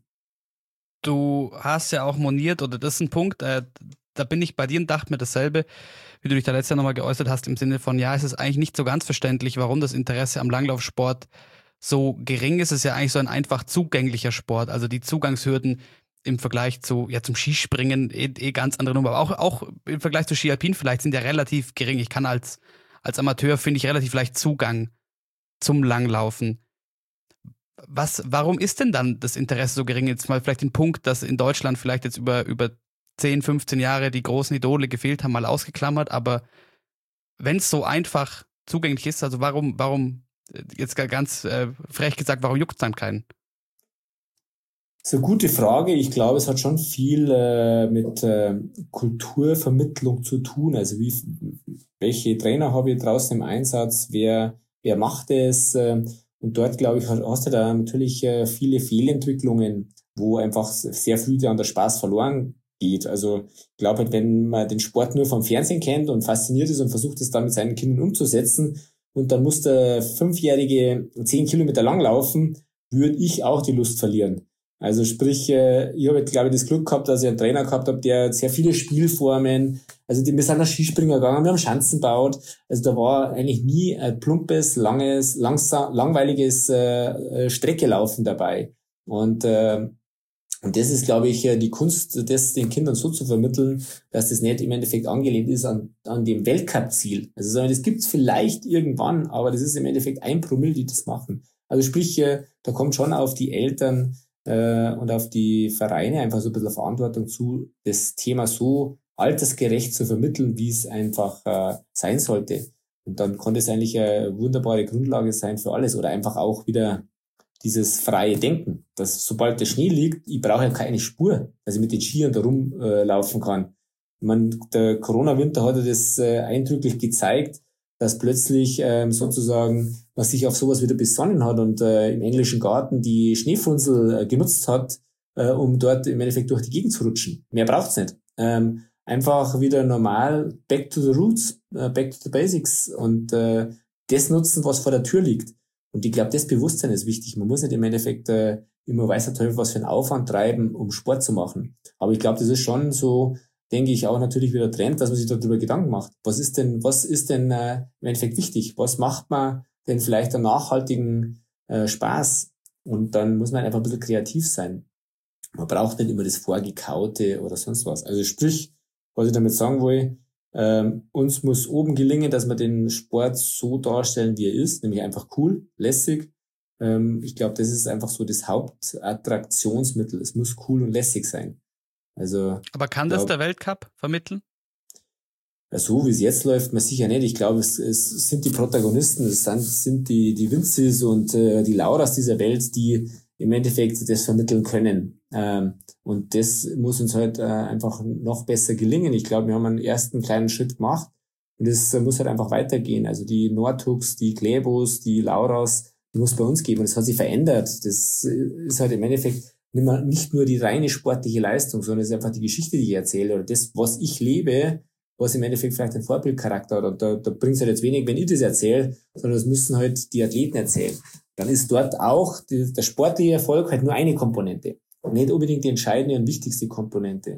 Du hast ja auch moniert, oder das ist ein Punkt, äh, da bin ich bei dir und dachte mir dasselbe, wie du dich da letztes Jahr nochmal geäußert hast, im Sinne von, ja, es ist eigentlich nicht so ganz verständlich, warum das Interesse am Langlaufsport so gering ist. Es ist ja eigentlich so ein einfach zugänglicher Sport, also die Zugangshürden im Vergleich zu, ja, zum Skispringen eh, eh ganz andere Nummer, aber auch, auch im Vergleich zu Ski Alpin vielleicht sind ja relativ gering. Ich kann als, als Amateur, finde ich, relativ leicht Zugang zum Langlaufen. Was, warum ist denn dann das Interesse so gering? Jetzt mal vielleicht den Punkt, dass in Deutschland vielleicht jetzt über, über zehn, fünfzehn Jahre die großen Idole gefehlt haben, mal ausgeklammert, aber wenn es so einfach zugänglich ist, also warum, warum, jetzt ganz äh, frech gesagt, warum juckt es dann keinen? Das ist eine gute Frage. Ich glaube, es hat schon viel äh, mit äh, Kulturvermittlung zu tun. Also wie, welche Trainer habe ich draußen im Einsatz? Wer, wer macht es? Äh, und dort, glaube ich, hast du da natürlich äh, viele Fehlentwicklungen, wo einfach sehr früh dann der Spaß verloren geht. Also ich glaube halt, wenn man den Sport nur vom Fernsehen kennt und fasziniert ist und versucht es dann mit seinen Kindern umzusetzen und dann muss der Fünfjährige zehn Kilometer lang laufen, würde ich auch die Lust verlieren. Also sprich, ich habe, glaube ich, das Glück gehabt, dass ich einen Trainer gehabt habe, der sehr viele Spielformen, also die, wir sind nach Skispringer gegangen, wir haben Schanzen gebaut, also da war eigentlich nie ein plumpes, langes, langsam, langweiliges äh, Streckelaufen dabei. Und äh, und das ist, glaube ich, die Kunst, das den Kindern so zu vermitteln, dass das nicht im Endeffekt angelehnt ist an, an dem Weltcup-Ziel. Also das gibt's vielleicht irgendwann, aber das ist im Endeffekt ein Promille, die das machen. Also sprich, da kommt schon auf die Eltern äh, und auf die Vereine einfach so ein bisschen Verantwortung zu, das Thema so altersgerecht zu vermitteln, wie es einfach äh, sein sollte. Und dann konnte es eigentlich eine wunderbare Grundlage sein für alles oder einfach auch wieder dieses freie Denken, dass sobald der Schnee liegt, ich brauche ja keine Spur, dass ich mit den Skiern da rumlaufen äh, kann. Ich meine, der Corona-Winter hat ja das äh, eindrücklich gezeigt, dass plötzlich ähm, sozusagen man sich auf sowas wieder besonnen hat und äh, im englischen Garten die Schneefunzel äh, genutzt hat, äh, um dort im Endeffekt durch die Gegend zu rutschen. Mehr braucht's nicht. Ähm, einfach wieder normal back to the roots, äh, back to the basics und äh, das nutzen, was vor der Tür liegt. Und ich glaube, das Bewusstsein ist wichtig. Man muss nicht im Endeffekt äh, immer weiß der Teufel was für einen Aufwand treiben, um Sport zu machen. Aber ich glaube, das ist schon so, denke ich, auch natürlich wieder Trend, dass man sich darüber Gedanken macht. Was ist denn, was ist denn äh, im Endeffekt wichtig? Was macht man denn vielleicht einen nachhaltigen äh, Spaß? Und dann muss man einfach ein bisschen kreativ sein. Man braucht nicht immer das Vorgekaute oder sonst was. Also sprich, was ich damit sagen will, ähm, uns muss oben gelingen, dass wir den Sport so darstellen, wie er ist, nämlich einfach cool, lässig. Ähm, ich glaube, das ist einfach so das Hauptattraktionsmittel. Es muss cool und lässig sein. Also, aber kann das glaub, der Weltcup vermitteln? Ja, so wie es jetzt läuft, man sicher nicht. Ich glaube, es, es sind die Protagonisten, es sind, sind die, die Vincis und äh, die Lauras dieser Welt, die im Endeffekt das vermitteln können. Ähm, und das muss uns halt äh, einfach noch besser gelingen. Ich glaube, wir haben einen ersten kleinen Schritt gemacht und es äh, muss halt einfach weitergehen. Also die Nordhooks, die Klebos, die Lauras, die muss bei uns geben. Und es hat sich verändert. Das ist halt im Endeffekt nicht nur die reine sportliche Leistung, sondern es ist einfach die Geschichte, die ich erzähle oder das, was ich lebe, was im Endeffekt vielleicht einen Vorbildcharakter hat. Und da, da bringt es halt jetzt wenig, wenn ich das erzähle, sondern das müssen halt die Athleten erzählen. Dann ist dort auch die, der sportliche Erfolg halt nur eine Komponente und nicht unbedingt die entscheidende und wichtigste Komponente.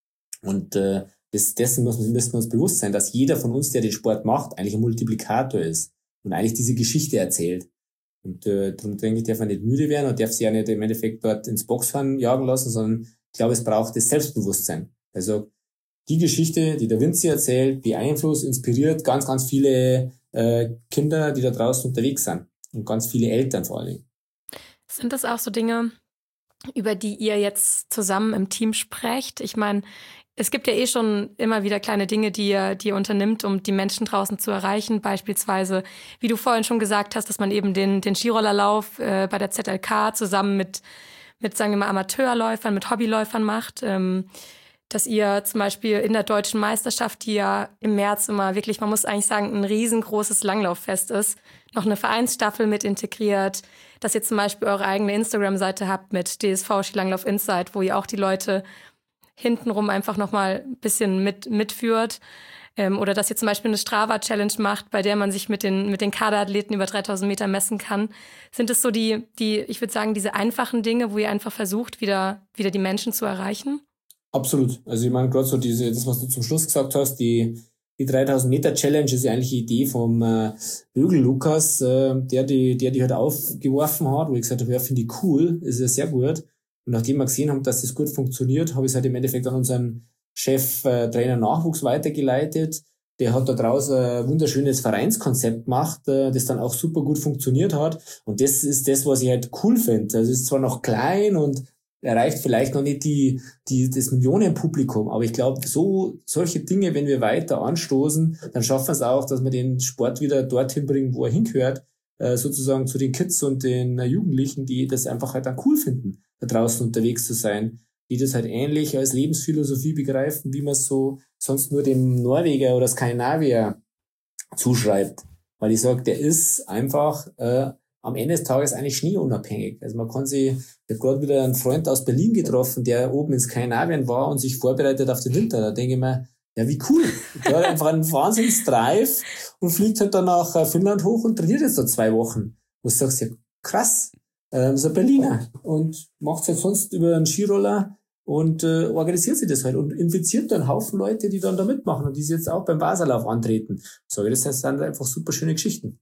Und äh, das, dessen müssen, müssen wir uns bewusst sein, dass jeder von uns, der den Sport macht, eigentlich ein Multiplikator ist und eigentlich diese Geschichte erzählt. Und äh, darum denke ich, darf man nicht müde werden und darf sich ja nicht im Endeffekt dort ins Boxfahren jagen lassen, sondern ich glaube, es braucht das Selbstbewusstsein. Also die Geschichte, die der Vinci erzählt, beeinflusst, inspiriert ganz, ganz viele äh, Kinder, die da draußen unterwegs sind und ganz viele Eltern vor allen Dingen. Sind das auch so Dinge, über die ihr jetzt zusammen im Team sprecht? Ich meine, es gibt ja eh schon immer wieder kleine Dinge, die ihr, die ihr unternimmt, um die Menschen draußen zu erreichen. Beispielsweise, wie du vorhin schon gesagt hast, dass man eben den, den Skirollerlauf äh, bei der Z L K zusammen mit, mit, sagen wir mal, Amateurläufern, mit Hobbyläufern macht. Ähm, dass ihr zum Beispiel in der Deutschen Meisterschaft, die ja im März immer wirklich, man muss eigentlich sagen, ein riesengroßes Langlauffest ist, noch eine Vereinsstaffel mit integriert, dass ihr zum Beispiel eure eigene Instagram-Seite habt mit D S V Skilanglauf Insight, wo ihr auch die Leute hintenrum einfach nochmal ein bisschen mit, mitführt. Ähm, oder dass ihr zum Beispiel eine Strava-Challenge macht, bei der man sich mit den, mit den Kaderathleten über dreitausend Meter messen kann. Sind es so die, die, ich würde sagen, diese einfachen Dinge, wo ihr einfach versucht, wieder, wieder die Menschen zu erreichen? Absolut. Also ich meine, gerade so diese, das, was du zum Schluss gesagt hast, die, die dreitausend Meter Challenge ist ja eigentlich die Idee vom äh, Bögel Lukas, äh, der die, der die halt aufgeworfen hat, wo ich gesagt habe, ja, finde ich cool, ist ja sehr gut. Und nachdem wir gesehen haben, dass das gut funktioniert, habe ich es halt im Endeffekt an unseren Chef äh, Trainer Nachwuchs weitergeleitet. Der hat da draußen ein wunderschönes Vereinskonzept gemacht, äh, das dann auch super gut funktioniert hat. Und das ist das, was ich halt cool finde. Also es ist zwar noch klein und erreicht vielleicht noch nicht die, die, das Millionenpublikum, aber ich glaube, so, solche Dinge, wenn wir weiter anstoßen, dann schaffen wir es auch, dass wir den Sport wieder dorthin bringen, wo er hingehört, äh, sozusagen zu den Kids und den äh, Jugendlichen, die das einfach halt dann cool finden, da draußen unterwegs zu sein, die das halt ähnlich als Lebensphilosophie begreifen, wie man es so sonst nur dem Norweger oder Skandinavier zuschreibt. Weil ich sage, der ist einfach äh, am Ende des Tages eigentlich schneeunabhängig. Also man kann sich, ich habe gerade wieder einen Freund aus Berlin getroffen, der oben in Skandinavien war und sich vorbereitet auf den Winter. Da denke ich mir, ja, wie cool. Der hat einfach einen Wahnsinns-Drive und fliegt halt dann nach Finnland hoch und trainiert jetzt da zwei Wochen. Wo du sagst, ja, krass, ähm, so ein Berliner und macht es halt sonst über einen Skiroller und äh, organisiert sich das halt und infiziert dann einen Haufen Leute, die dann da mitmachen und die sich jetzt auch beim Wasserlauf antreten. So, das heißt, dann einfach super schöne Geschichten.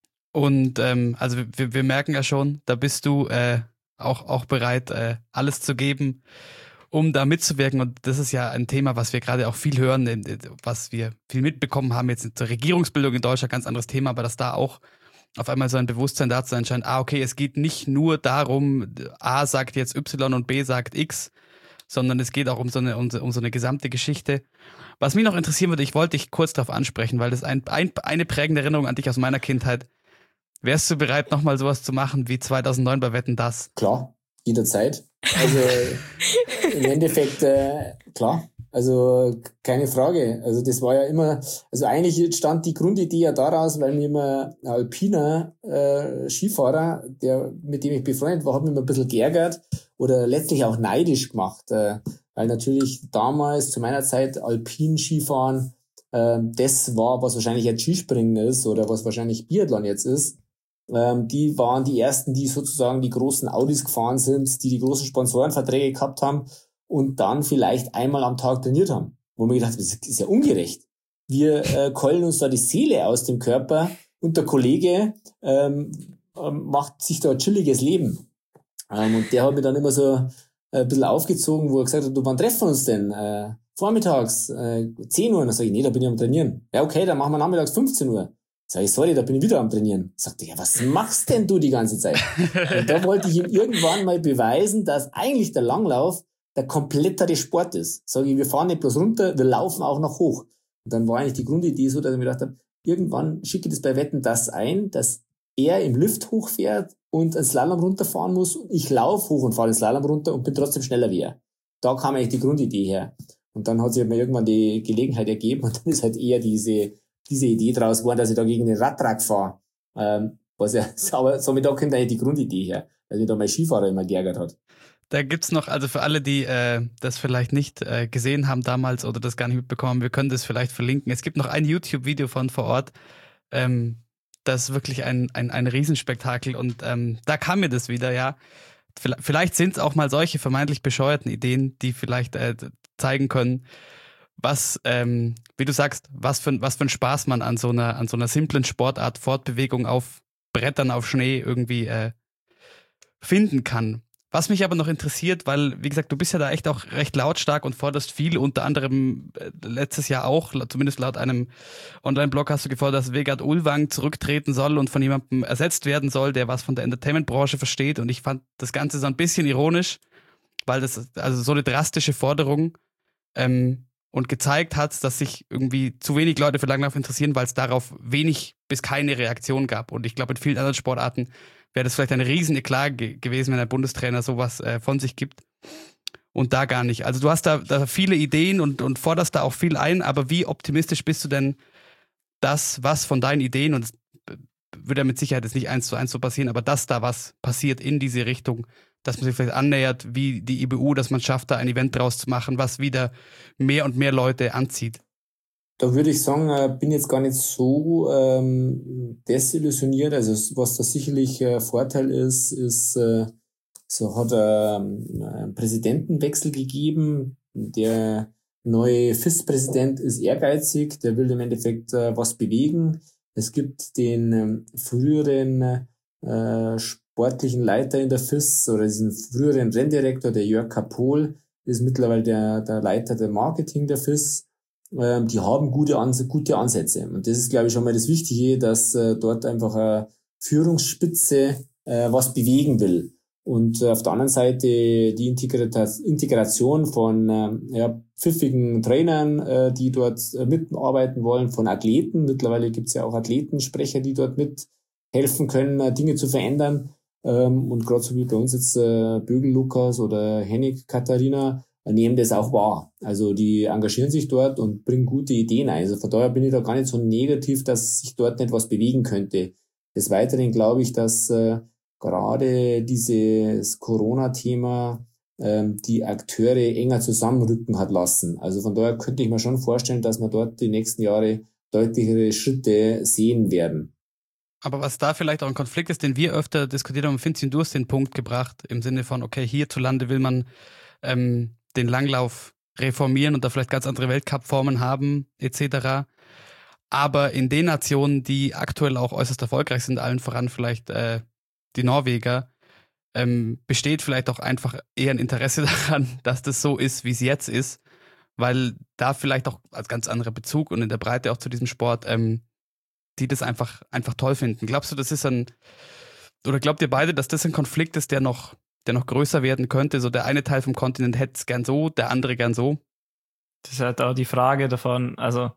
Und ähm, also wir, wir merken ja schon, da bist du äh, auch, auch bereit, äh, alles zu geben, um da mitzuwirken. Und das ist ja ein Thema, was wir gerade auch viel hören, was wir viel mitbekommen haben jetzt zur Regierungsbildung in Deutschland, ganz anderes Thema, aber dass da auch auf einmal so ein Bewusstsein dazu anscheinend, ah okay, es geht nicht nur darum, A sagt jetzt Y und B sagt X, sondern es geht auch um so eine, um so, um so eine gesamte Geschichte. Was mich noch interessieren würde, ich wollte dich kurz darauf ansprechen, weil das ein, ein, eine prägende Erinnerung an dich aus meiner Kindheit. Wärst du bereit, nochmal sowas zu machen wie zweitausendneun bei Wetten, dass? Klar, jederzeit. Also im Endeffekt, äh, klar, Also keine Frage. Also das war ja immer, also eigentlich stand die Grundidee ja daraus, weil mir immer ein alpiner äh, Skifahrer, der mit dem ich befreundet war, hat mich immer ein bisschen geärgert oder letztlich auch neidisch gemacht, äh, weil natürlich damals zu meiner Zeit Alpin-Skifahren, äh, das war, was wahrscheinlich jetzt Skispringen ist oder was wahrscheinlich Biathlon jetzt ist. Ähm, die waren die ersten, die sozusagen die großen Audis gefahren sind, die die großen Sponsorenverträge gehabt haben und dann vielleicht einmal am Tag trainiert haben. Wo mir gedacht habe, das ist ja ungerecht. Wir äh, keulen uns da die Seele aus dem Körper und der Kollege ähm, ähm, macht sich da ein chilliges Leben. Ähm, und der hat mir dann immer so äh, ein bisschen aufgezogen, wo er gesagt hat, du, wann treffen wir uns denn? Äh, vormittags, äh, zehn Uhr. Und dann sage ich, nee, da bin ich am Trainieren. Ja, okay, dann machen wir nachmittags fünfzehn Uhr. Sag ich, sorry, da bin ich wieder am Trainieren. Sagte, ja, was machst denn du die ganze Zeit? Und da wollte ich ihm irgendwann mal beweisen, dass eigentlich der Langlauf der komplettere Sport ist. Sag ich, wir fahren nicht bloß runter, wir laufen auch noch hoch. Und dann war eigentlich die Grundidee so, dass ich mir gedacht habe, irgendwann schicke ich das bei Wetten das ein, dass er im Lift hochfährt und einen Slalom runterfahren muss. Und ich laufe hoch und fahre den Slalom runter und bin trotzdem schneller wie er. Da kam eigentlich die Grundidee her. Und dann hat sich mir irgendwann die Gelegenheit ergeben und dann ist halt eher diese diese Idee draus geworden, dass ich da gegen den Radtrack fahre. Ähm, was ja, aber somit da kommt eigentlich die Grundidee her, dass mich da mein Skifahrer immer geärgert hat. Da gibt's noch, also für alle, die äh, das vielleicht nicht äh, gesehen haben damals oder das gar nicht mitbekommen, wir können das vielleicht verlinken. Es gibt noch ein YouTube-Video von vor Ort, ähm, das ist wirklich ein, ein, ein Riesenspektakel und ähm, da kam mir das wieder, ja. Vielleicht sind es auch mal solche vermeintlich bescheuerten Ideen, die vielleicht äh, zeigen können, was, ähm, wie du sagst, was für, was für ein Spaß man an so einer, an so einer simplen Sportart, Fortbewegung auf Brettern, auf Schnee irgendwie äh, finden kann. Was mich aber noch interessiert, weil, wie gesagt, du bist ja da echt auch recht lautstark und forderst viel, unter anderem äh, letztes Jahr auch, zumindest laut einem Online-Blog hast du gefordert, dass Vegard Ulvang zurücktreten soll und von jemandem ersetzt werden soll, der was von der Entertainment-Branche versteht, und ich fand das Ganze so ein bisschen ironisch, weil das, also so eine drastische Forderung, ähm, und gezeigt hat, dass sich irgendwie zu wenig Leute für Langlauf interessieren, weil es darauf wenig bis keine Reaktion gab. Und ich glaube, in vielen anderen Sportarten wäre das vielleicht ein riesen Eklat ge- gewesen, wenn ein Bundestrainer sowas äh, von sich gibt. Und da gar nicht. Also du hast da, da viele Ideen und, und forderst da auch viel ein, aber wie optimistisch bist du denn, dass was von deinen Ideen, und es würde ja mit Sicherheit jetzt nicht eins zu eins so passieren, aber dass da was passiert in diese Richtung, dass man sich vielleicht annähert wie die I B U, dass man schafft, da ein Event draus zu machen, was wieder mehr und mehr Leute anzieht? Da würde ich sagen, bin jetzt gar nicht so ähm, desillusioniert. Also was da sicherlich äh, Vorteil ist, ist, äh, so hat ähm, einen Präsidentenwechsel gegeben. Der neue F I S-Präsident ist ehrgeizig, der will im Endeffekt äh, was bewegen. Es gibt den ähm, früheren äh, sportlichen Leiter in der F I S oder diesen früheren Renndirektor, der Jörg Kapohl, ist mittlerweile der, der Leiter der Marketing der F I S. Ähm, die haben gute, Ans- gute Ansätze. Und das ist, glaube ich, schon mal das Wichtige, dass äh, dort einfach eine Führungsspitze äh, was bewegen will. Und äh, auf der anderen Seite die Integra- Integration von äh, ja, pfiffigen Trainern, äh, die dort äh, mitarbeiten wollen, von Athleten. Mittlerweile gibt es ja auch Athletensprecher, die dort mithelfen können, äh, Dinge zu verändern. Ähm, und gerade so wie bei uns jetzt äh, Bögel Lukas oder Hennig Katharina äh, nehmen das auch wahr. Also die engagieren sich dort und bringen gute Ideen ein. Also von daher bin ich da gar nicht so negativ, dass sich dort nicht was bewegen könnte. Des Weiteren glaube ich, dass äh, gerade dieses Corona-Thema ähm, die Akteure enger zusammenrücken hat lassen. Also von daher könnte ich mir schon vorstellen, dass wir dort die nächsten Jahre deutlichere Schritte sehen werden. Aber was da vielleicht auch ein Konflikt ist, den wir öfter diskutiert haben, Finzi, du hast den Punkt gebracht, im Sinne von, okay, hierzulande will man ähm, den Langlauf reformieren und da vielleicht ganz andere Weltcup-Formen haben, et cetera. Aber in den Nationen, die aktuell auch äußerst erfolgreich sind, allen voran vielleicht äh, die Norweger, ähm, besteht vielleicht auch einfach eher ein Interesse daran, dass das so ist, wie es jetzt ist, weil da vielleicht auch als ganz anderer Bezug und in der Breite auch zu diesem Sport ähm, die das einfach, einfach toll finden. Glaubst du, das ist ein, oder glaubt ihr beide, dass das ein Konflikt ist, der noch, der noch größer werden könnte? So der eine Teil vom Kontinent hätte es gern so, der andere gern so? Das ist halt auch die Frage davon, also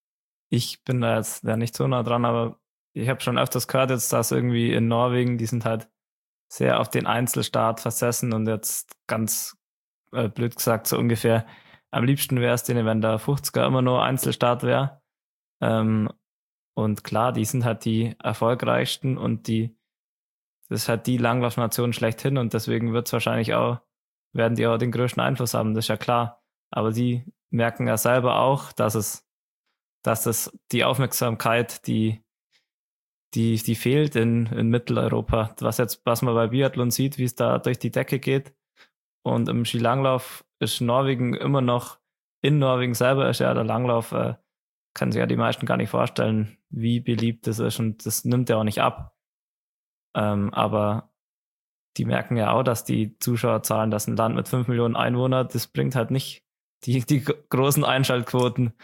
ich bin da jetzt ja nicht so nah dran, aber ich habe schon öfters gehört jetzt, dass irgendwie in Norwegen, die sind halt sehr auf den Einzelstaat versessen und jetzt ganz äh, blöd gesagt so ungefähr, am liebsten wäre es denen, wenn der fünfziger immer nur Einzelstart wäre. Ähm, und klar, die sind halt die erfolgreichsten und die, das ist halt die Langlaufnation schlechthin und deswegen wird es wahrscheinlich auch, werden die auch den größten Einfluss haben, das ist ja klar. Aber die merken ja selber auch, dass es, dass es die Aufmerksamkeit, die, die, die fehlt in, in Mitteleuropa. Was jetzt, was man bei Biathlon sieht, wie es da durch die Decke geht. Und im Skilanglauf ist Norwegen immer noch, in Norwegen selber ist ja der Langlauf, äh, kann sich ja die meisten gar nicht vorstellen, wie beliebt das ist und das nimmt ja auch nicht ab. Ähm, aber die merken ja auch, dass die Zuschauerzahlen, dass ein Land mit fünf Millionen Einwohnern, das bringt halt nicht die, die großen Einschaltquoten.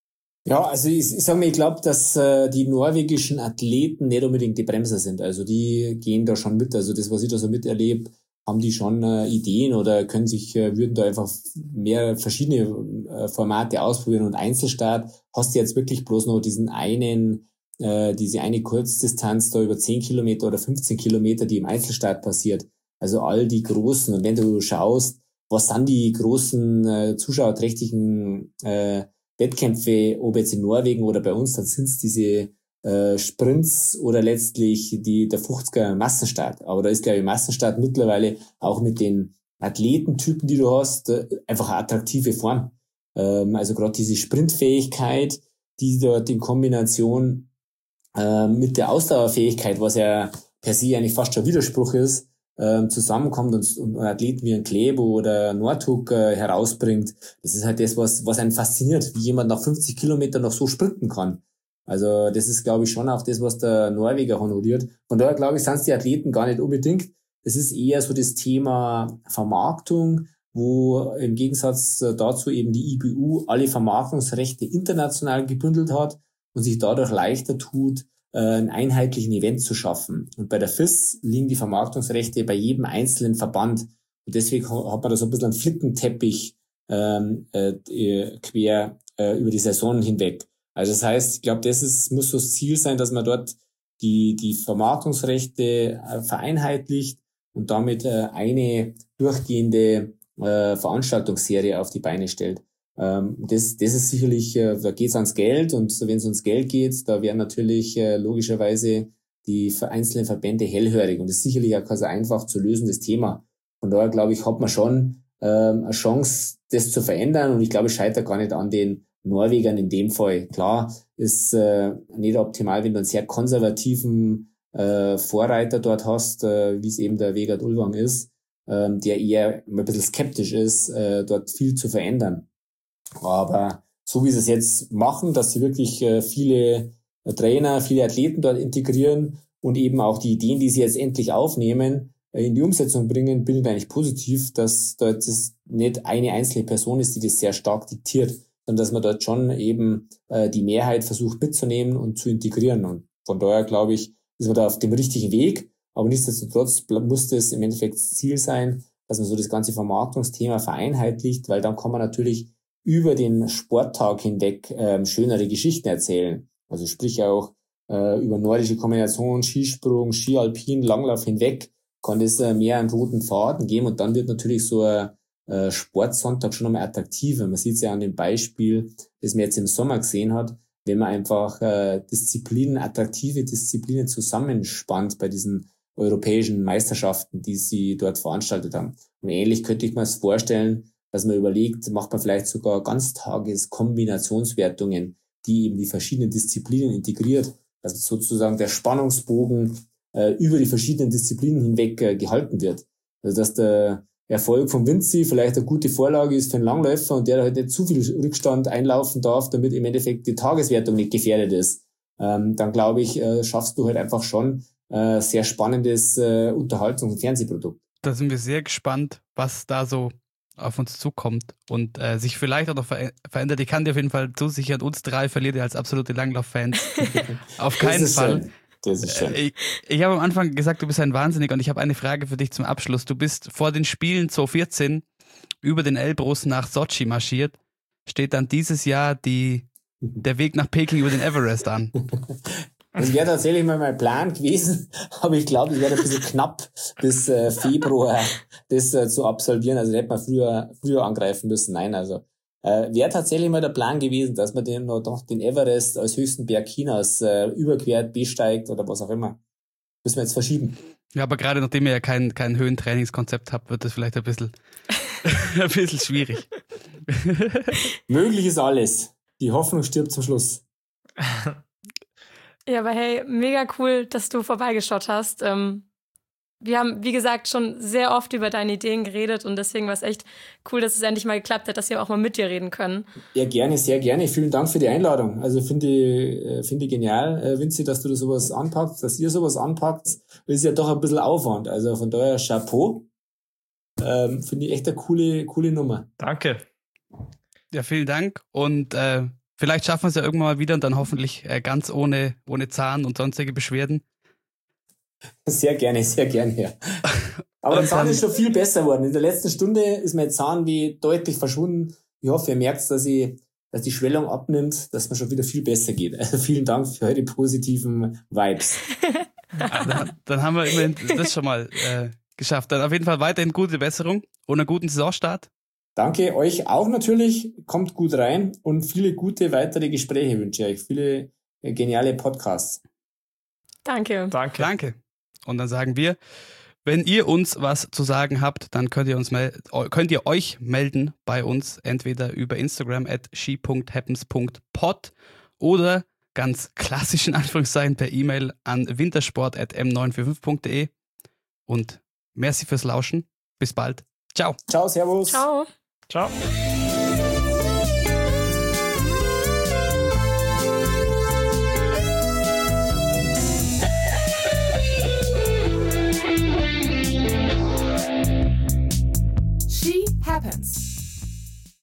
Ja, also ich, ich sage mal, ich glaube, dass äh, die norwegischen Athleten nicht unbedingt die Bremser sind. Also die gehen da schon mit. Also das, was ich da so miterlebe, haben die schon äh, Ideen oder können sich, äh, würden da einfach mehr verschiedene äh, Formate ausprobieren. Und Einzelstart hast du jetzt wirklich bloß noch diesen einen, äh, diese eine Kurzdistanz da über zehn Kilometer oder fünfzehn Kilometer, die im Einzelstart passiert. Also all die großen. Und wenn du schaust, was sind die großen äh, zuschauerträchtigen äh, Wettkämpfe, ob jetzt in Norwegen oder bei uns, dann sind es diese äh, Sprints oder letztlich die der fünfziger Massenstart. Aber da ist, glaube ich, Massenstart mittlerweile auch mit den Athletentypen, die du hast, äh, einfach eine attraktive Form. Ähm, also gerade diese Sprintfähigkeit, die dort in Kombination äh, mit der Ausdauerfähigkeit, was ja per se eigentlich fast schon Widerspruch ist, ähm, zusammenkommt und, und Athleten wie ein Klebo oder Northug äh, herausbringt. Das ist halt das, was was einen fasziniert, wie jemand nach fünfzig Kilometern noch so sprinten kann. Also das ist, glaube ich, schon auch das, was der Norweger honoriert. Von daher, glaube ich, sind es die Athleten gar nicht unbedingt. Es ist eher so das Thema Vermarktung, wo im Gegensatz dazu eben die I B U alle Vermarktungsrechte international gebündelt hat und sich dadurch leichter tut, ein einheitlichen Event zu schaffen. Und bei der F I S liegen die Vermarktungsrechte bei jedem einzelnen Verband. Und deswegen hat man da so ein bisschen einen Flickenteppich ähm, äh, quer äh, über die Saison hinweg. Also das heißt, ich glaube, das ist, muss so das Ziel sein, dass man dort die, die Vermarktungsrechte äh, vereinheitlicht und damit äh, eine durchgehende äh, Veranstaltungsserie auf die Beine stellt. Das, das ist sicherlich, da geht's ans Geld und wenn es ums Geld geht, da werden natürlich logischerweise die einzelnen Verbände hellhörig und das ist sicherlich auch kein so einfach zu lösendes Thema. Von daher, glaube ich, hat man schon ähm, eine Chance, das zu verändern und ich glaube, es scheitert gar nicht an den Norwegern in dem Fall. Klar, ist äh, nicht optimal, wenn du einen sehr konservativen äh, Vorreiter dort hast, äh, wie es eben der Vegard Ulvang ist, äh, der eher ein bisschen skeptisch ist, äh, dort viel zu verändern. Aber so wie sie es jetzt machen, dass sie wirklich äh, viele äh, Trainer, viele Athleten dort integrieren und eben auch die Ideen, die sie jetzt endlich aufnehmen, äh, in die Umsetzung bringen, bin ich eigentlich positiv, dass dort das nicht eine einzelne Person ist, die das sehr stark diktiert, sondern dass man dort schon eben äh, die Mehrheit versucht mitzunehmen und zu integrieren. Und von daher, glaube ich, ist man da auf dem richtigen Weg. Aber nichtsdestotrotz muss das im Endeffekt das Ziel sein, dass man so das ganze Vermarktungsthema vereinheitlicht, weil dann kann man natürlich über den Sporttag hinweg ähm, schönere Geschichten erzählen. Also sprich auch äh, über nordische Kombinationen, Skisprung, Skialpin, Langlauf hinweg kann das äh, mehr einen roten Faden geben und dann wird natürlich so ein äh, Sportsonntag schon einmal attraktiver. Man sieht es ja an dem Beispiel, das man jetzt im Sommer gesehen hat, wenn man einfach äh, Disziplinen, attraktive Disziplinen zusammenspannt bei diesen europäischen Meisterschaften, die sie dort veranstaltet haben. Und ähnlich könnte ich mir es vorstellen, dass man überlegt, macht man vielleicht sogar Ganztageskombinationswertungen, die eben die verschiedenen Disziplinen integriert, dass sozusagen der Spannungsbogen äh, über die verschiedenen Disziplinen hinweg äh, gehalten wird. Also dass der Erfolg vom Vinci vielleicht eine gute Vorlage ist für einen Langläufer und der halt nicht zu viel Rückstand einlaufen darf, damit im Endeffekt die Tageswertung nicht gefährdet ist. Ähm, dann glaube ich, äh, schaffst du halt einfach schon äh, sehr spannendes äh, Unterhaltungs- und Fernsehprodukt. Da sind wir sehr gespannt, was da so auf uns zukommt und äh, sich vielleicht auch noch ver- verändert. Ich kann dir auf jeden Fall zusichern, uns drei verliert ihr als absolute Langlauf-Fans. Auf keinen das ist Fall. Schön. Das ist schön. Äh, ich ich habe am Anfang gesagt, du bist ein Wahnsinniger und ich habe eine Frage für dich zum Abschluss. Du bist vor den Spielen zwanzig vierzehn über den Elbrus nach Sochi marschiert. Steht dann dieses Jahr die, der Weg nach Peking über den Everest an? Das wäre tatsächlich mal mein Plan gewesen, aber ich glaube, es wäre ein bisschen knapp, bis äh, Februar das äh, zu absolvieren. Also hätte man früher früher angreifen müssen. Nein, also Äh, Wäre tatsächlich mal der Plan gewesen, dass man den noch doch den Everest als höchsten Berg Chinas äh, überquert, besteigt oder was auch immer. Müssen wir jetzt verschieben. Ja, aber gerade nachdem ihr ja kein, kein Höhentrainingskonzept habt, wird das vielleicht ein bisschen, ein bisschen schwierig. Möglich ist alles. Die Hoffnung stirbt zum Schluss. Ja, aber hey, mega cool, dass du vorbeigeschaut hast. Ähm, wir haben, wie gesagt, schon sehr oft über deine Ideen geredet und deswegen war es echt cool, dass es endlich mal geklappt hat, dass wir auch mal mit dir reden können. Ja, gerne, sehr gerne. Vielen Dank für die Einladung. Also finde ich, finde ich genial, äh, Vinzi, dass du da sowas anpackst, dass ihr sowas anpackt. Das ist ja doch ein bisschen Aufwand. Also von daher Chapeau. Ähm, finde ich echt eine coole, coole Nummer. Danke. Ja, vielen Dank und äh, vielleicht schaffen wir es ja irgendwann mal wieder und dann hoffentlich äh, ganz ohne, ohne Zahn und sonstige Beschwerden. Sehr gerne, sehr gerne, ja. Aber der Zahn ist schon viel besser geworden. In der letzten Stunde ist mein Zahnweh deutlich verschwunden. Ich hoffe, ihr merkt, dass, ich, dass die Schwellung abnimmt, dass mir schon wieder viel besser geht. Also vielen Dank für eure positiven Vibes. Ja, dann, dann haben wir immerhin das schon mal äh, geschafft. Dann auf jeden Fall weiterhin gute Besserung und einen guten Saisonstart. Danke euch auch natürlich. Kommt gut rein und viele gute weitere Gespräche wünsche ich euch. Viele äh, geniale Podcasts. Danke. Danke. Danke. Und dann sagen wir, wenn ihr uns was zu sagen habt, dann könnt ihr uns mel- könnt ihr euch melden bei uns, entweder über Instagram at she punkt happens punkt pod oder ganz klassisch in Anführungszeichen per E-Mail an wintersport at m neun vier fünf punkt de. Und merci fürs Lauschen. Bis bald. Ciao. Ciao, servus. Ciao. Ciao. She Happens.